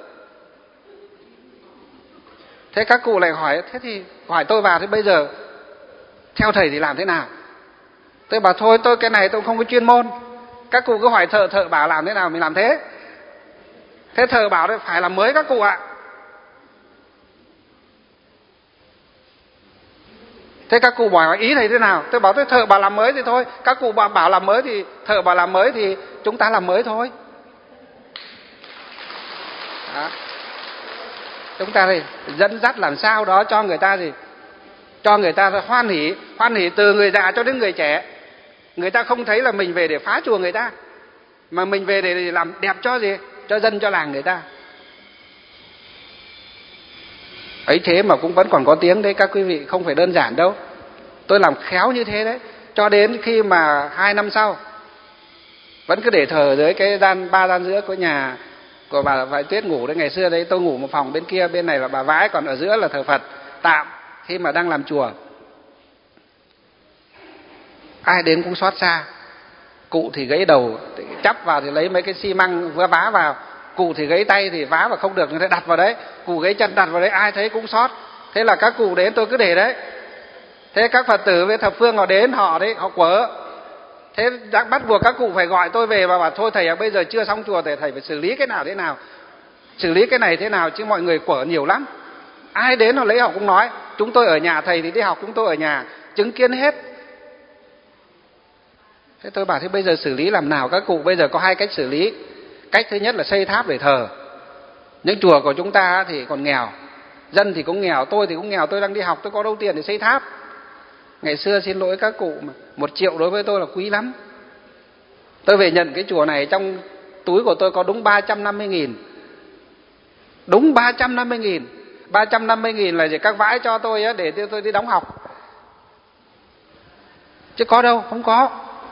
Thế các cụ lại hỏi, thế thì hỏi tôi vào, thế bây giờ theo thầy thì làm thế nào? Tôi bảo thôi tôi cái này tôi không có chuyên môn, các cụ cứ hỏi thợ, thợ bảo làm thế nào mình làm thế. Thế thợ bảo đấy phải làm mới các cụ ạ. Thế các cụ hỏi ý thầy thế nào? Tôi bảo thế thợ bảo làm mới thì thôi, các cụ bảo, bảo làm mới thì thợ bảo làm mới thì chúng ta làm mới thôi. Đó. Chúng ta thì dẫn dắt làm sao đó cho người ta gì, cho người ta hoan hỉ, hoan hỉ từ người già cho đến người trẻ. Người ta không thấy là mình về để phá chùa người ta, mà mình về để làm đẹp cho gì, cho dân cho làng người ta. Ấy thế mà cũng vẫn còn có tiếng đấy các quý vị, không phải đơn giản đâu. Tôi làm khéo như thế đấy, cho đến khi mà hai năm sau vẫn cứ để thờ dưới cái gian ba gian giữa của nhà của bà Vải Tuyết ngủ đấy. Ngày xưa đấy tôi ngủ một phòng bên kia, bên này là bà Vãi, còn ở giữa là thờ Phật tạm khi mà đang làm chùa. Ai đến cũng xót xa. Cụ thì gãy đầu, chắp vào thì lấy mấy cái xi măng vừa vá vào. Cụ thì gãy tay thì vá vào không được, người ta đặt vào đấy. Cụ gãy chân đặt vào đấy, ai thấy cũng xót. Thế là các cụ đến tôi cứ để đấy. Thế các Phật tử với thập phương họ đến, họ đấy, họ quở. Thế bắt buộc các cụ phải gọi tôi về và bảo thôi thầy à, bây giờ chưa xong chùa thì thầy phải xử lý cái nào thế nào, xử lý cái này thế nào, chứ mọi người quở nhiều lắm. Ai đến họ lấy họ cũng nói, chúng tôi ở nhà, thầy thì đi học, chúng tôi ở nhà chứng kiến hết. Thế tôi bảo thế bây giờ xử lý làm nào các cụ? Bây giờ có hai cách xử lý. Cách thứ nhất là xây tháp để thờ. Những chùa của chúng ta thì còn nghèo, dân thì cũng nghèo, tôi thì cũng nghèo, tôi đang đi học, tôi có đâu tiền để xây tháp. Ngày xưa xin lỗi các cụ mà một triệu đối với tôi là quý lắm. Tôi về nhận cái chùa này, trong túi của tôi có đúng ba trăm năm mươi nghìn. Đúng ba trăm năm mươi nghìn. ba trăm năm mươi nghìn là gì các vãi cho tôi á, để tôi đi đóng học. Chứ có đâu, không có.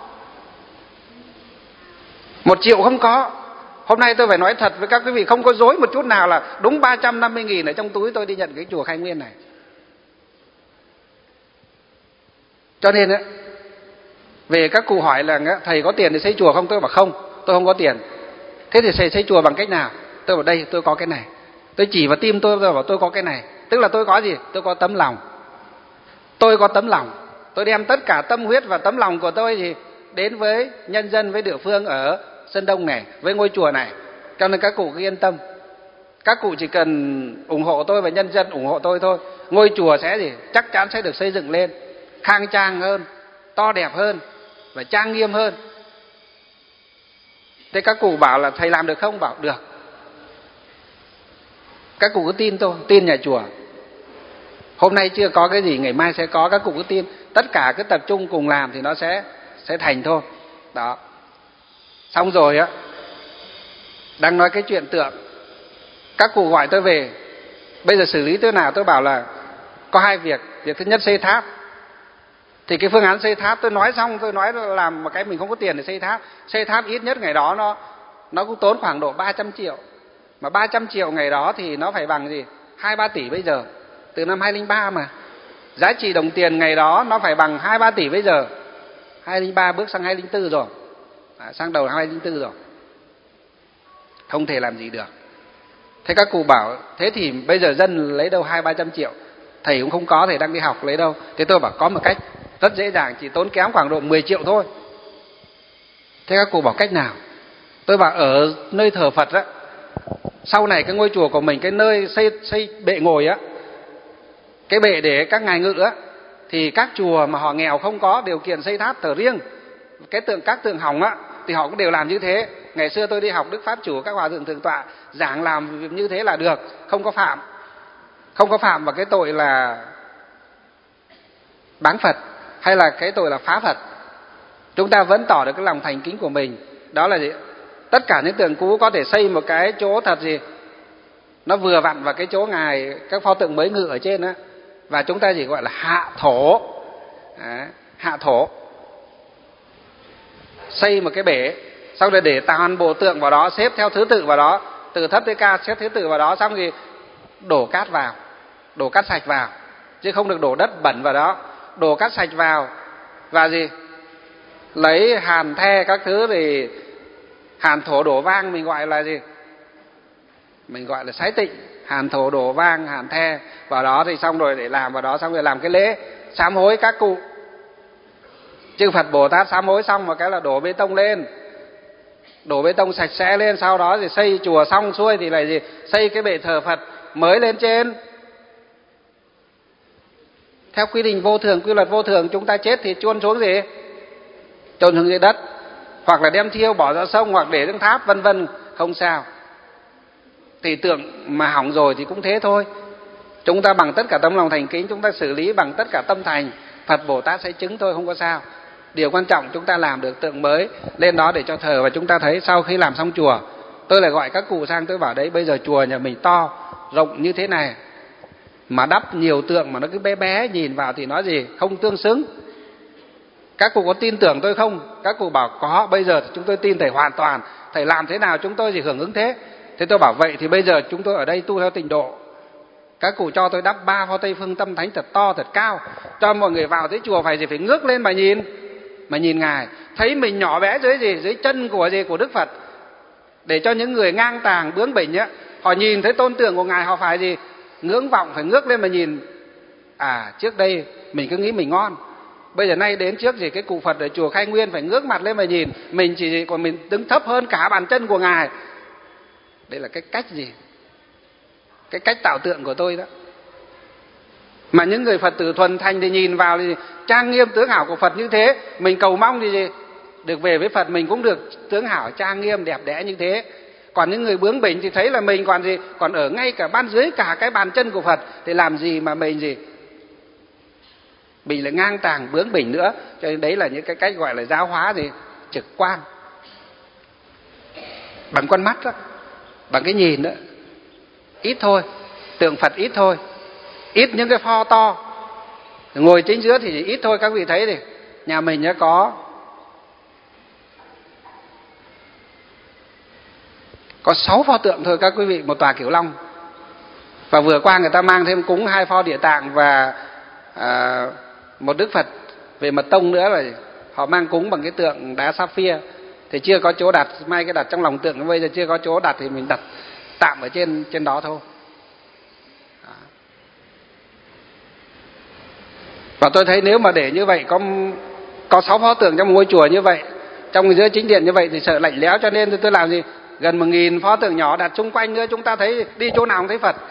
Một triệu không có. Hôm nay tôi phải nói thật với các quý vị, không có dối một chút nào, là đúng ba trăm năm mươi nghìn ở trong túi tôi đi nhận cái chùa Khai Nguyên này. Cho nên á, về các cụ hỏi là thầy có tiền để xây chùa không? Tôi bảo không, tôi không có tiền. Thế thì thầy xây chùa bằng cách nào? Tôi bảo đây, tôi có cái này. Tôi chỉ vào tim tôi, tôi bảo tôi có cái này. Tức là tôi có gì? Tôi có tấm lòng. Tôi có tấm lòng. Tôi đem tất cả tâm huyết và tấm lòng của tôi thì đến với nhân dân, với địa phương ở Sơn Đông này, với ngôi chùa này. Cho nên các cụ cứ yên tâm. Các cụ chỉ cần ủng hộ tôi và nhân dân ủng hộ tôi thôi. Ngôi chùa sẽ gì? Chắc chắn sẽ được xây dựng lên khang trang hơn, to đẹp hơn và trang nghiêm hơn. Thế các cụ bảo là thầy làm được không? Bảo được. Các cụ cứ tin tôi, tin nhà chùa. Hôm nay chưa có cái gì, ngày mai sẽ có, các cụ cứ tin. Tất cả cứ tập trung cùng làm thì nó sẽ sẽ thành thôi. Đó. Xong rồi á, đang nói cái chuyện tượng, các cụ gọi tôi về, bây giờ xử lý thế nào? Tôi bảo là có hai việc. Việc thứ nhất xây tháp. Thì cái phương án xây tháp tôi nói xong, tôi nói là làm một cái mình không có tiền để xây tháp. Xây tháp ít nhất ngày đó nó nó cũng tốn khoảng độ ba trăm triệu. Mà ba trăm triệu ngày đó thì nó phải bằng gì? hai ba tỷ bây giờ. Từ năm hai không không ba mà. Giá trị đồng tiền ngày đó nó phải bằng hai ba tỷ bây giờ. hai không không ba bước sang hai không không bốn rồi. À, sang đầu hai không không bốn rồi. không thể làm gì được. Thế các cụ bảo thế thì bây giờ dân lấy đâu hai ba trăm triệu, thầy cũng không có, thầy đang đi học lấy đâu. Thế tôi bảo có một cách rất dễ dàng, chỉ tốn kém khoảng độ mười triệu thôi. Thế các cụ bảo cách nào? Tôi bảo ở nơi thờ Phật á, sau này cái ngôi chùa của mình, cái nơi xây xây bệ ngồi á, cái bệ để các ngài ngự á, thì các chùa mà họ nghèo không có điều kiện xây tháp thờ riêng, cái tượng các tượng hỏng á, thì họ cũng đều làm như thế. Ngày xưa tôi đi học Đức Pháp Chủ, các hòa thượng thượng tọa giảng làm như thế là được, không có phạm, không có phạm vào cái tội là báng Phật hay là cái tội là phá Phật. Chúng ta vẫn tỏ được cái lòng thành kính của mình. Đó là gì? Tất cả những tượng cũ có thể xây một cái chỗ thật gì nó vừa vặn vào cái chỗ ngài các pho tượng mới ngự ở trên á, và chúng ta chỉ gọi là hạ thổ. Đấy, hạ thổ, xây một cái bể, sau rồi để toàn bộ tượng vào đó, xếp theo thứ tự vào đó, từ thấp tới cao xếp thứ tự vào đó, xong thì đổ cát vào, đổ cát sạch vào, chứ không được đổ đất bẩn vào đó. Đổ cát sạch vào và gì, lấy hàn the các thứ, thì hàn thổ đổ vang mình gọi là gì, mình gọi là sái tịnh. Hàn thổ đổ vang, hàn the vào đó, thì xong rồi để làm vào đó, xong rồi làm cái lễ sám hối các cụ. Chư Phật Bồ Tát sám hối xong một cái là đổ bê tông lên, đổ bê tông sạch sẽ lên, sau đó thì xây chùa xong xuôi thì là gì, xây cái bệ thờ Phật mới lên trên. Theo quy định vô thường, quy luật vô thường, chúng ta chết thì chôn xuống gì, chôn xuống dưới đất, hoặc là đem thiêu bỏ ra sông, hoặc để trong tháp, vân vân, không sao. Thì tượng mà hỏng rồi thì cũng thế thôi. Chúng ta bằng tất cả tấm lòng thành kính, chúng ta xử lý bằng tất cả tâm thành, Phật Bồ Tát sẽ chứng thôi, không có sao. Điều quan trọng chúng ta làm được tượng mới lên đó để cho thờ. Và chúng ta thấy sau khi làm xong chùa, tôi lại gọi các cụ sang, tôi bảo đấy, bây giờ chùa nhà mình to rộng như thế này mà đắp nhiều tượng mà nó cứ bé bé, nhìn vào thì nói gì không tương xứng. Các cụ có tin tưởng tôi không? Các cụ bảo có. Bây giờ chúng tôi tin thầy hoàn toàn, thầy làm thế nào chúng tôi chỉ hưởng ứng thế. Thế tôi bảo vậy thì bây giờ chúng tôi ở đây tu theo tịnh độ. Các cụ cho tôi đắp ba pho Tây Phương Tâm Thánh thật to thật cao, cho mọi người vào tới chùa phải gì, phải ngước lên mà nhìn, mà nhìn ngài, thấy mình nhỏ bé dưới gì, dưới chân của gì, của Đức Phật, để cho những người ngang tàng bướng bỉnh á, họ nhìn thấy tôn tượng của ngài, họ phải gì, ngưỡng vọng, phải ngước lên mà nhìn. À, trước đây mình cứ nghĩ mình ngon, bây giờ nay đến trước gì cái cụ Phật ở chùa Khai Nguyên phải ngước mặt lên mà nhìn, mình chỉ còn mình đứng thấp hơn cả bàn chân của ngài. Đây là cái cách gì, cái cách tạo tượng của tôi đó. Mà những người Phật tử thuần thành thì nhìn vào thì trang nghiêm tướng hảo của Phật như thế, mình cầu mong thì gì, được về với Phật mình cũng được tướng hảo trang nghiêm đẹp đẽ như thế. Còn những người bướng bỉnh thì thấy là mình còn gì, còn ở ngay cả ban dưới cả cái bàn chân của Phật, thì làm gì mà mình gì, mình lại ngang tàng bướng bỉnh nữa. Cho nên đấy là những cái cách gọi là giáo hóa gì, trực quan, bằng con mắt đó, bằng cái nhìn đó. Ít thôi, tượng Phật ít thôi, ít những cái pho to, ngồi chính giữa thì ít thôi. Các vị thấy thì nhà mình nó có có sáu pho tượng thôi các quý vị, một tòa Kiểu Long. Và vừa qua người ta mang thêm cúng hai pho Địa Tạng và à, một Đức Phật về Mật Tông nữa, là họ mang cúng bằng cái tượng đá sapphire. Thì chưa có chỗ đặt, may cái đặt trong lòng tượng, bây giờ chưa có chỗ đặt thì mình đặt tạm ở trên trên đó thôi. Đó. Và tôi thấy nếu mà để như vậy, có có sáu pho tượng trong một ngôi chùa như vậy, trong giữa chính điện như vậy thì sợ lạnh lẽo, cho nên tôi làm gì, gần một nghìn pho tượng nhỏ đặt xung quanh nữa. Chúng ta thấy đi chỗ nào không thấy Phật.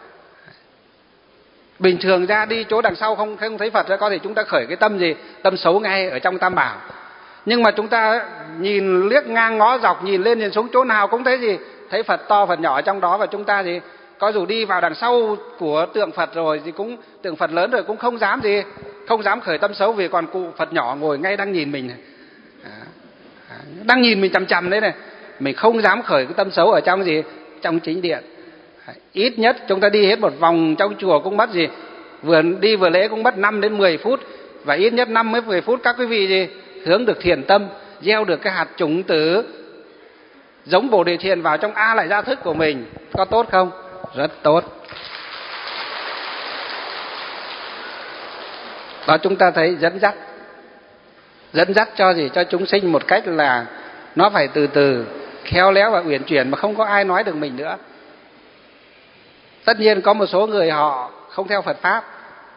Bình thường ra đi chỗ đằng sau không không thấy Phật, có thể chúng ta khởi cái tâm gì, tâm xấu ngay ở trong Tam Bảo. Nhưng mà chúng ta nhìn liếc ngang ngó dọc, nhìn lên nhìn xuống chỗ nào cũng thấy gì, thấy Phật to Phật nhỏ ở trong đó. Và chúng ta gì, có dù đi vào đằng sau của tượng Phật rồi thì cũng tượng Phật lớn rồi cũng không dám gì, không dám khởi tâm xấu, vì còn cụ Phật nhỏ ngồi ngay đang nhìn mình này, đang nhìn mình chằm chằm đấy này, mình không dám khởi cái tâm xấu ở trong gì, trong chính điện. Ít nhất chúng ta đi hết một vòng trong chùa cũng mất gì, vừa đi vừa lễ cũng mất năm đến mười phút, và ít nhất năm đến mười phút các quý vị gì hướng được thiền tâm, gieo được cái hạt chủng tử giống Bồ Đề Thiền vào trong A Lại Gia Thức của mình. Có tốt không? Rất tốt. Đó, chúng ta thấy dẫn dắt, dẫn dắt cho gì, cho chúng sinh một cách là nó phải từ từ khéo léo và uyển chuyển mà không có ai nói được mình nữa. Tất nhiên có một số người họ không theo Phật Pháp,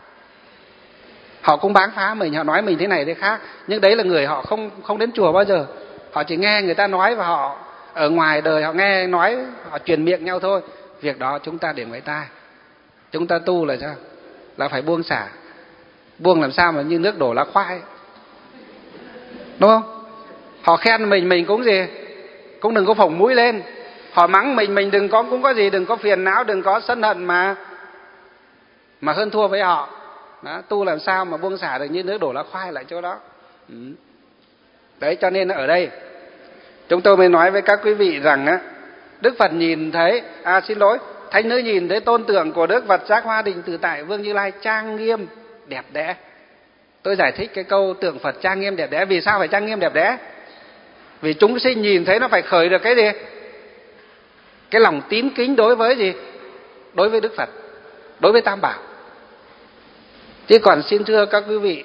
họ cũng báng phá mình, họ nói mình thế này thế khác, nhưng đấy là người họ không không đến chùa bao giờ. Họ chỉ nghe người ta nói và họ ở ngoài đời họ nghe nói, họ truyền miệng nhau thôi. Việc đó chúng ta để ngoài tai. Chúng ta tu là sao? Là phải buông xả. Buông làm sao mà như nước đổ lá khoai, đúng không? Họ khen mình, mình cũng gì? Cũng đừng có phồng mũi lên. Họ mắng mình, mình đừng có cũng có gì, đừng có phiền não, đừng có sân hận mà mà hơn thua với họ. Đó, tu làm sao mà buông xả được như nước đổ lá khoai lại chỗ đó. Ừ. Đấy, cho nên ở đây chúng tôi mới nói với các quý vị rằng á, Đức Phật nhìn thấy, à xin lỗi, thánh nữ nhìn thấy tôn tượng của Đức Phật Giác Hoa Định Tự Tại Vương Như Lai trang nghiêm đẹp đẽ. Tôi giải thích cái câu tượng Phật trang nghiêm đẹp đẽ. Vì sao phải trang nghiêm đẹp đẽ? Vì chúng sinh nhìn thấy nó phải khởi được cái gì? Cái lòng tín kính đối với gì? Đối với Đức Phật, đối với Tam Bảo. Chứ còn xin thưa các quý vị,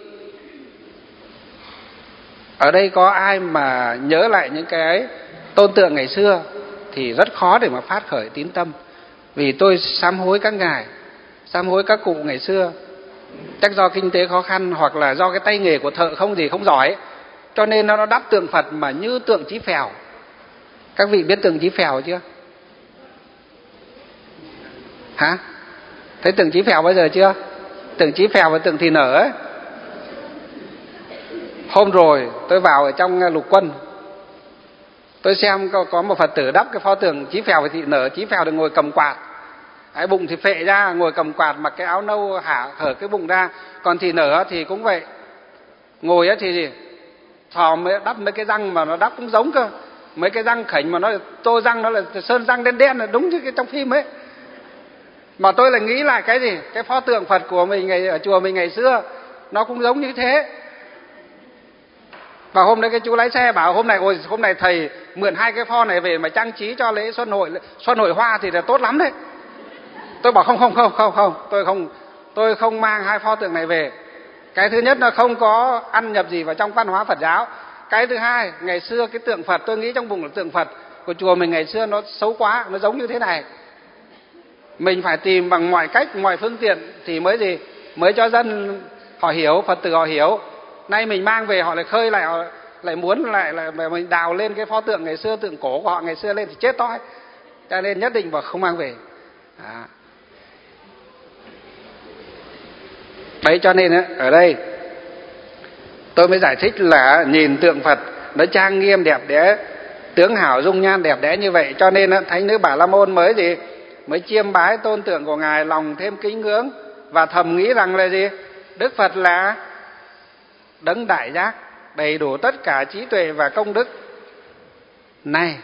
ở đây có ai mà nhớ lại những cái tôn tượng ngày xưa thì rất khó để mà phát khởi tín tâm. Vì tôi sám hối các ngài, sám hối các cụ ngày xưa, chắc do kinh tế khó khăn hoặc là do cái tay nghề của thợ không gì không giỏi, cho nên nó đắp tượng Phật mà như tượng Chí Phèo. Các vị biết tượng Chí Phèo chưa? Hả? Thấy tượng Chí Phèo bao giờ chưa? Tượng Chí Phèo và tượng Thị Nở ấy. Hôm rồi tôi vào ở trong Lục Quân, tôi xem có, có một Phật tử đắp cái pho tượng Chí Phèo và Thị Nở. Chí Phèo thì ngồi cầm quạt, cái bụng thì phệ ra, ngồi cầm quạt, mặc cái áo nâu hả hở cái bụng ra. Còn Thị Nở thì cũng vậy, ngồi ấy thì gì? Thò mới đắp mấy cái răng mà nó đắp cũng giống cơ, mấy cái răng khỉnh mà nó tô răng, nó là sơn răng đen đen, là đúng như cái trong phim ấy. Mà tôi lại nghĩ lại cái gì? Cái pho tượng Phật của mình ngày ở chùa mình ngày xưa nó cũng giống như thế. Và hôm nay cái chú lái xe bảo hôm nay ôi hôm nay thầy mượn hai cái pho này về mà trang trí cho lễ Xuân Hội Xuân Hội Hoa thì là tốt lắm đấy. Tôi bảo không không không không không, tôi không tôi không mang hai pho tượng này về. Cái thứ nhất là không có ăn nhập gì vào trong văn hóa Phật giáo. Cái thứ hai, ngày xưa cái tượng Phật, tôi nghĩ trong vùng tượng Phật của chùa mình ngày xưa nó xấu quá, nó giống như thế này. Mình phải tìm bằng mọi cách, mọi phương tiện thì mới gì, mới cho dân họ hiểu, Phật tử họ hiểu. Nay mình mang về họ lại khơi lại, họ lại muốn lại là mình đào lên cái pho tượng ngày xưa, tượng cổ của họ ngày xưa lên thì chết toi. Cho nên nhất định và không mang về. À. Đấy, cho nên ở đây tôi mới giải thích là nhìn tượng Phật nó trang nghiêm đẹp đẽ, tướng hảo dung nhan đẹp đẽ như vậy, cho nên thánh nữ Bà La Môn mới gì, mới chiêm bái tôn tượng của ngài, lòng thêm kính ngưỡng và thầm nghĩ rằng là gì, Đức Phật là đấng đại giác, đầy đủ tất cả trí tuệ và công đức. Này,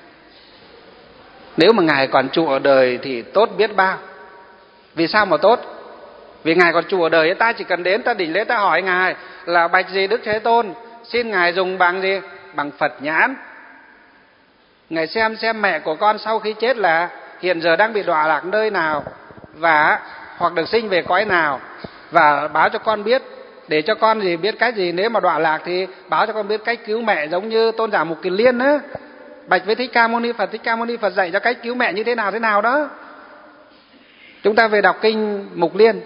nếu mà ngài còn trụ ở đời thì tốt biết bao. Vì sao mà tốt? Vì ngài còn trụ ở đời, ta chỉ cần đến ta đỉnh lễ, ta hỏi ngài là bạch gì Đức Thế Tôn, xin ngài dùng bằng gì? Bằng Phật nhãn. Ngài xem xem mẹ của con sau khi chết là hiện giờ đang bị đọa lạc nơi nào, và hoặc được sinh về cõi nào, và báo cho con biết, để cho con gì biết cách gì. Nếu mà đọa lạc thì báo cho con biết cách cứu mẹ, giống như Tôn giả Mục Kiền Liên á, bạch với Thích Ca Mâu Ni Phật, Thích Ca Mâu Ni Phật dạy cho cách cứu mẹ như thế nào thế nào đó. Chúng ta về đọc kinh Mục Liên,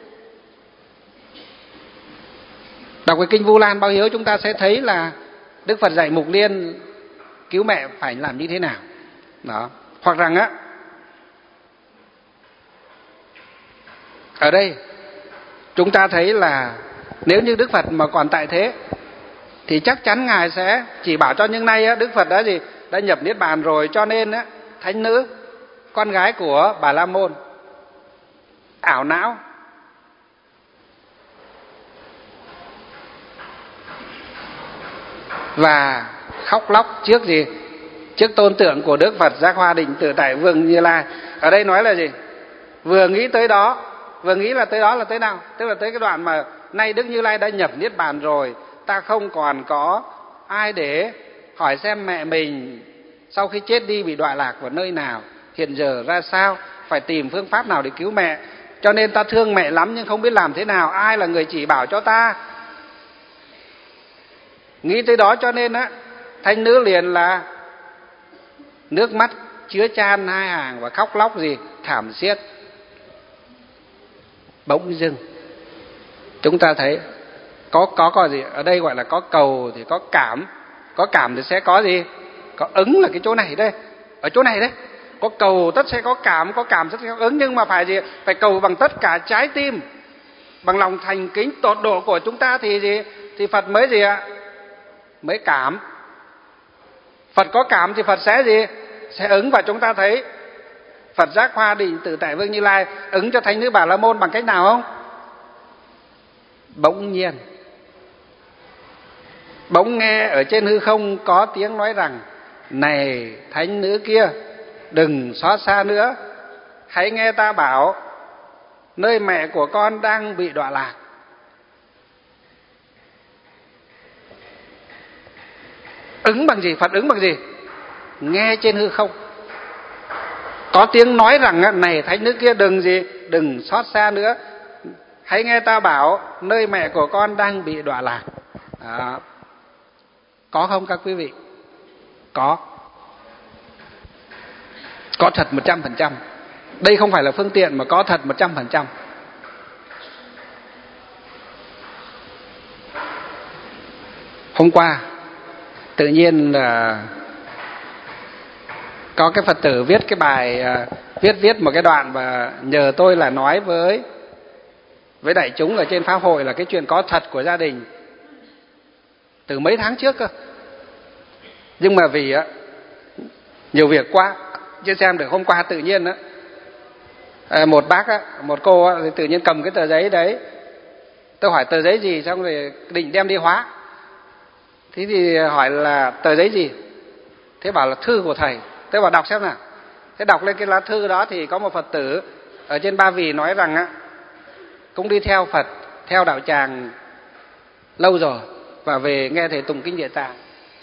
đọc cái kinh Vu Lan Báo Hiếu, chúng ta sẽ thấy là Đức Phật dạy Mục Liên cứu mẹ phải làm như thế nào đó. Hoặc rằng á, ở đây chúng ta thấy là nếu như Đức Phật mà còn tại thế thì chắc chắn ngài sẽ chỉ bảo cho, nhưng nay á, Đức Phật đã gì, đã nhập niết bàn rồi, cho nên á, thánh nữ con gái của Bà La Môn ảo não, và khóc lóc trước gì, trước tôn tượng của Đức Phật Giác Hoa Định Tự Tại Vương Như Lai. Ở đây nói là gì? Vừa nghĩ tới đó, vừa nghĩ là tới đó là tới nào? Tức là tới cái đoạn mà nay Đức Như Lai đã nhập niết bàn rồi, ta không còn có ai để hỏi xem mẹ mình sau khi chết đi bị đọa lạc vào nơi nào, hiện giờ ra sao, phải tìm phương pháp nào để cứu mẹ. Cho nên ta thương mẹ lắm nhưng không biết làm thế nào, ai là người chỉ bảo cho ta. Nghĩ tới đó cho nên á, thánh nữ liền là nước mắt chứa chan hai hàng và khóc lóc gì thảm thiết. Bỗng dưng chúng ta thấy có có có gì ở đây gọi là có cầu thì có cảm, có cảm thì sẽ có gì, có ứng là cái chỗ này đây, ở chỗ này đấy. Có cầu tất sẽ có cảm, có cảm tất sẽ có ứng, nhưng mà phải gì, phải cầu bằng tất cả trái tim, bằng lòng thành kính tột độ của chúng ta thì gì, thì Phật mới gì ạ, mới cảm. Phật có cảm thì Phật sẽ gì, sẽ ứng. Và chúng ta thấy Phật giác Hoa Định Tự Tại Vương Như Lai ứng cho Thánh Nữ Bà La Môn bằng cách nào không? Bỗng nhiên, bỗng nghe ở trên hư không có tiếng nói rằng: này thánh nữ kia, đừng xót xa nữa, hãy nghe ta bảo, nơi mẹ của con đang bị đọa lạc. Ứng bằng gì? Phật ứng bằng gì? Nghe trên hư không có tiếng nói rằng: này thánh nữ kia, đừng gì, đừng xót xa nữa, hãy nghe ta bảo, nơi mẹ của con đang bị đọa lạc. Đó. Có không các quý vị? Có. Có thật một trăm phần trăm. Đây không phải là phương tiện mà có thật một trăm phần trăm. Hôm qua tự nhiên là có cái Phật tử viết cái bài, viết viết một cái đoạn và nhờ tôi là nói với với đại chúng ở trên pháp hội là cái chuyện có thật của gia đình từ mấy tháng trước cơ. Nhưng mà vì á nhiều việc quá, chưa xem được. Hôm qua tự nhiên á, một bác á, một cô á, thì tự nhiên cầm cái tờ giấy đấy. Tôi hỏi tờ giấy gì, xong rồi định đem đi hóa. Thế thì hỏi là tờ giấy gì? Thế bảo là thư của thầy. Tôi bảo đọc xem nào. Thế đọc lên cái lá thư đó thì có một Phật tử ở trên Ba Vì nói rằng á, cũng đi theo Phật, theo đạo tràng lâu rồi và về nghe thầy tụng kinh Địa Tạng.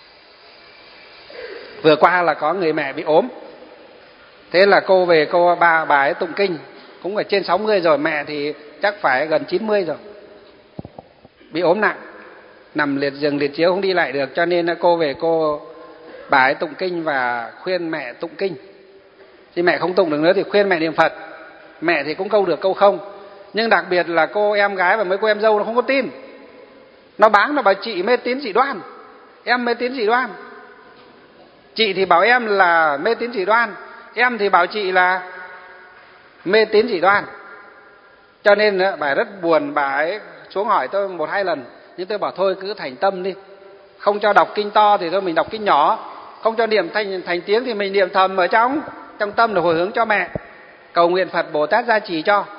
Vừa qua là có người mẹ bị ốm. Thế là cô về, cô ba bà ấy tụng kinh, cũng ở trên sáu mươi rồi, mẹ thì chắc phải gần chín mươi rồi. Bị ốm nặng, nằm liệt giường liệt chiếu không đi lại được, cho nên cô về cô bà ấy tụng kinh và khuyên mẹ tụng kinh. Thì mẹ không tụng được nữa thì khuyên mẹ niệm Phật. Mẹ thì cũng câu được câu không. Nhưng đặc biệt là cô em gái và mấy cô em dâu nó không có tin. Nó báng, nó bảo chị mê tín dị đoan, em mê tín dị đoan. Chị thì bảo em là mê tín dị đoan, em thì bảo chị là mê tín dị đoan. Cho nên bà ấy rất buồn, bà ấy xuống hỏi tôi một hai lần. Nhưng tôi bảo thôi cứ thành tâm đi, không cho đọc kinh to thì thôi mình đọc kinh nhỏ, không cho niệm thành thành tiếng thì mình niệm thầm ở trong trong tâm để hồi hướng cho mẹ, cầu nguyện Phật Bồ Tát gia trì cho.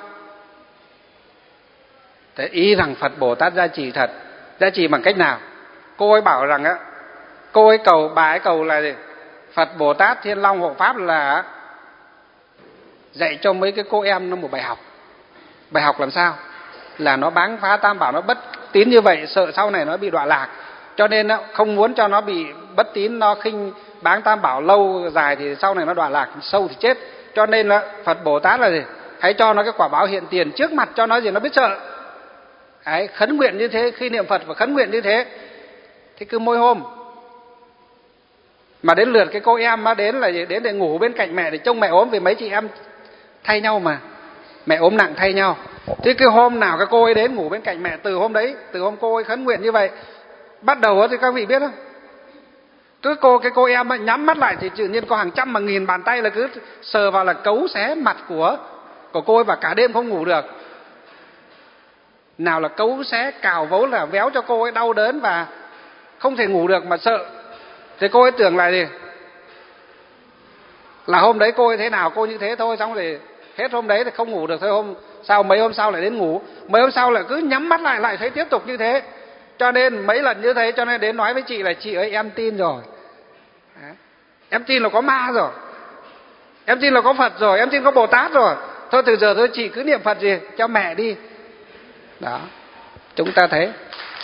Thế ý rằng Phật Bồ Tát gia trì thật. Gia trì bằng cách nào? Cô ấy bảo rằng á, cô ấy cầu, bà ấy cầu là gì? Phật Bồ Tát Thiên Long Hộ Pháp là dạy cho mấy cái cô em nó một bài học. Bài học làm sao? Là nó báng phá tam bảo, nó bất tín như vậy, sợ sau này nó bị đọa lạc. Cho nên á, không muốn cho nó bị bất tín, nó khinh báng tam bảo lâu dài thì sau này nó đọa lạc sâu thì chết. Cho nên là Phật Bồ Tát là gì? Hãy cho nó cái quả báo hiện tiền trước mặt cho nó gì, nó biết sợ. Đấy, khấn nguyện như thế, khi niệm Phật và khấn nguyện như thế. Thế cứ mỗi hôm mà đến lượt cái cô em á, đến là gì? Đến để ngủ bên cạnh mẹ để trông mẹ ốm, vì mấy chị em thay nhau mà, mẹ ốm nặng thay nhau. Thế cái hôm nào các cô ấy đến ngủ bên cạnh mẹ, từ hôm đấy, từ hôm cô ấy khấn nguyện như vậy, bắt đầu thì các vị biết không, cứ cô cái cô em ấy, nhắm mắt lại thì tự nhiên có hàng trăm mà nghìn bàn tay là cứ sờ vào là cấu xé mặt của của cô ấy, và cả đêm không ngủ được. Nào là cấu xé cào vấu là véo cho cô ấy đau đớn và không thể ngủ được mà sợ. Thì cô ấy tưởng là gì, là hôm đấy cô ấy thế nào cô như thế thôi, xong rồi hết hôm đấy thì không ngủ được thôi. Hôm sau, mấy hôm sau lại đến ngủ, mấy hôm sau lại cứ nhắm mắt lại lại thấy tiếp tục như thế. Cho nên mấy lần như thế, cho nên đến nói với chị là chị ơi em tin rồi, em tin là có ma rồi, em tin là có Phật rồi, em tin có Bồ Tát rồi, thôi từ giờ thôi chị cứ niệm Phật gì cho mẹ đi. Đó, chúng ta thấy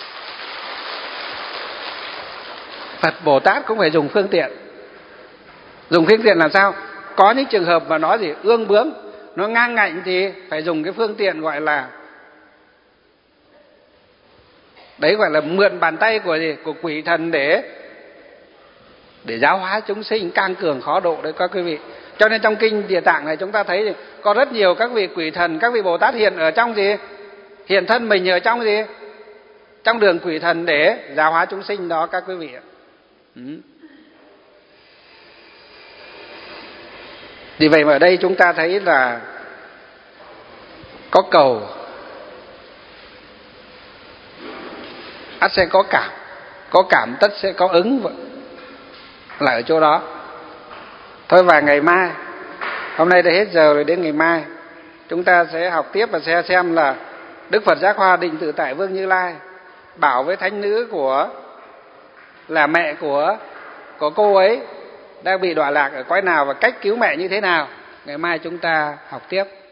Phật Bồ Tát cũng phải dùng phương tiện. Dùng phương tiện làm sao? Có những trường hợp mà nó gì ương bướng, nó ngang ngạnh thì phải dùng cái phương tiện gọi là, đấy gọi là mượn bàn tay của gì, của quỷ thần để để giáo hóa chúng sinh càng cường khó độ đấy các quý vị. Cho nên trong kinh Địa Tạng này chúng ta thấy có rất nhiều các vị quỷ thần, các vị Bồ Tát hiện ở trong gì? Hiện thân mình ở trong gì? Trong đường quỷ thần để giáo hóa chúng sinh đó các quý vị ạ. Ừ. Vì vậy mà ở đây chúng ta thấy là có cầu ắt sẽ có cảm, có cảm tất sẽ có ứng, là ở chỗ đó. Thôi và ngày mai, hôm nay đã hết giờ rồi, đến ngày mai chúng ta sẽ học tiếp và sẽ xem là Đức Phật Giác Hoa Định Tự Tại Vương Như Lai bảo với thánh nữ của là mẹ của của cô ấy đang bị đọa lạc ở cõi nào và cách cứu mẹ như thế nào. Ngày mai chúng ta học tiếp.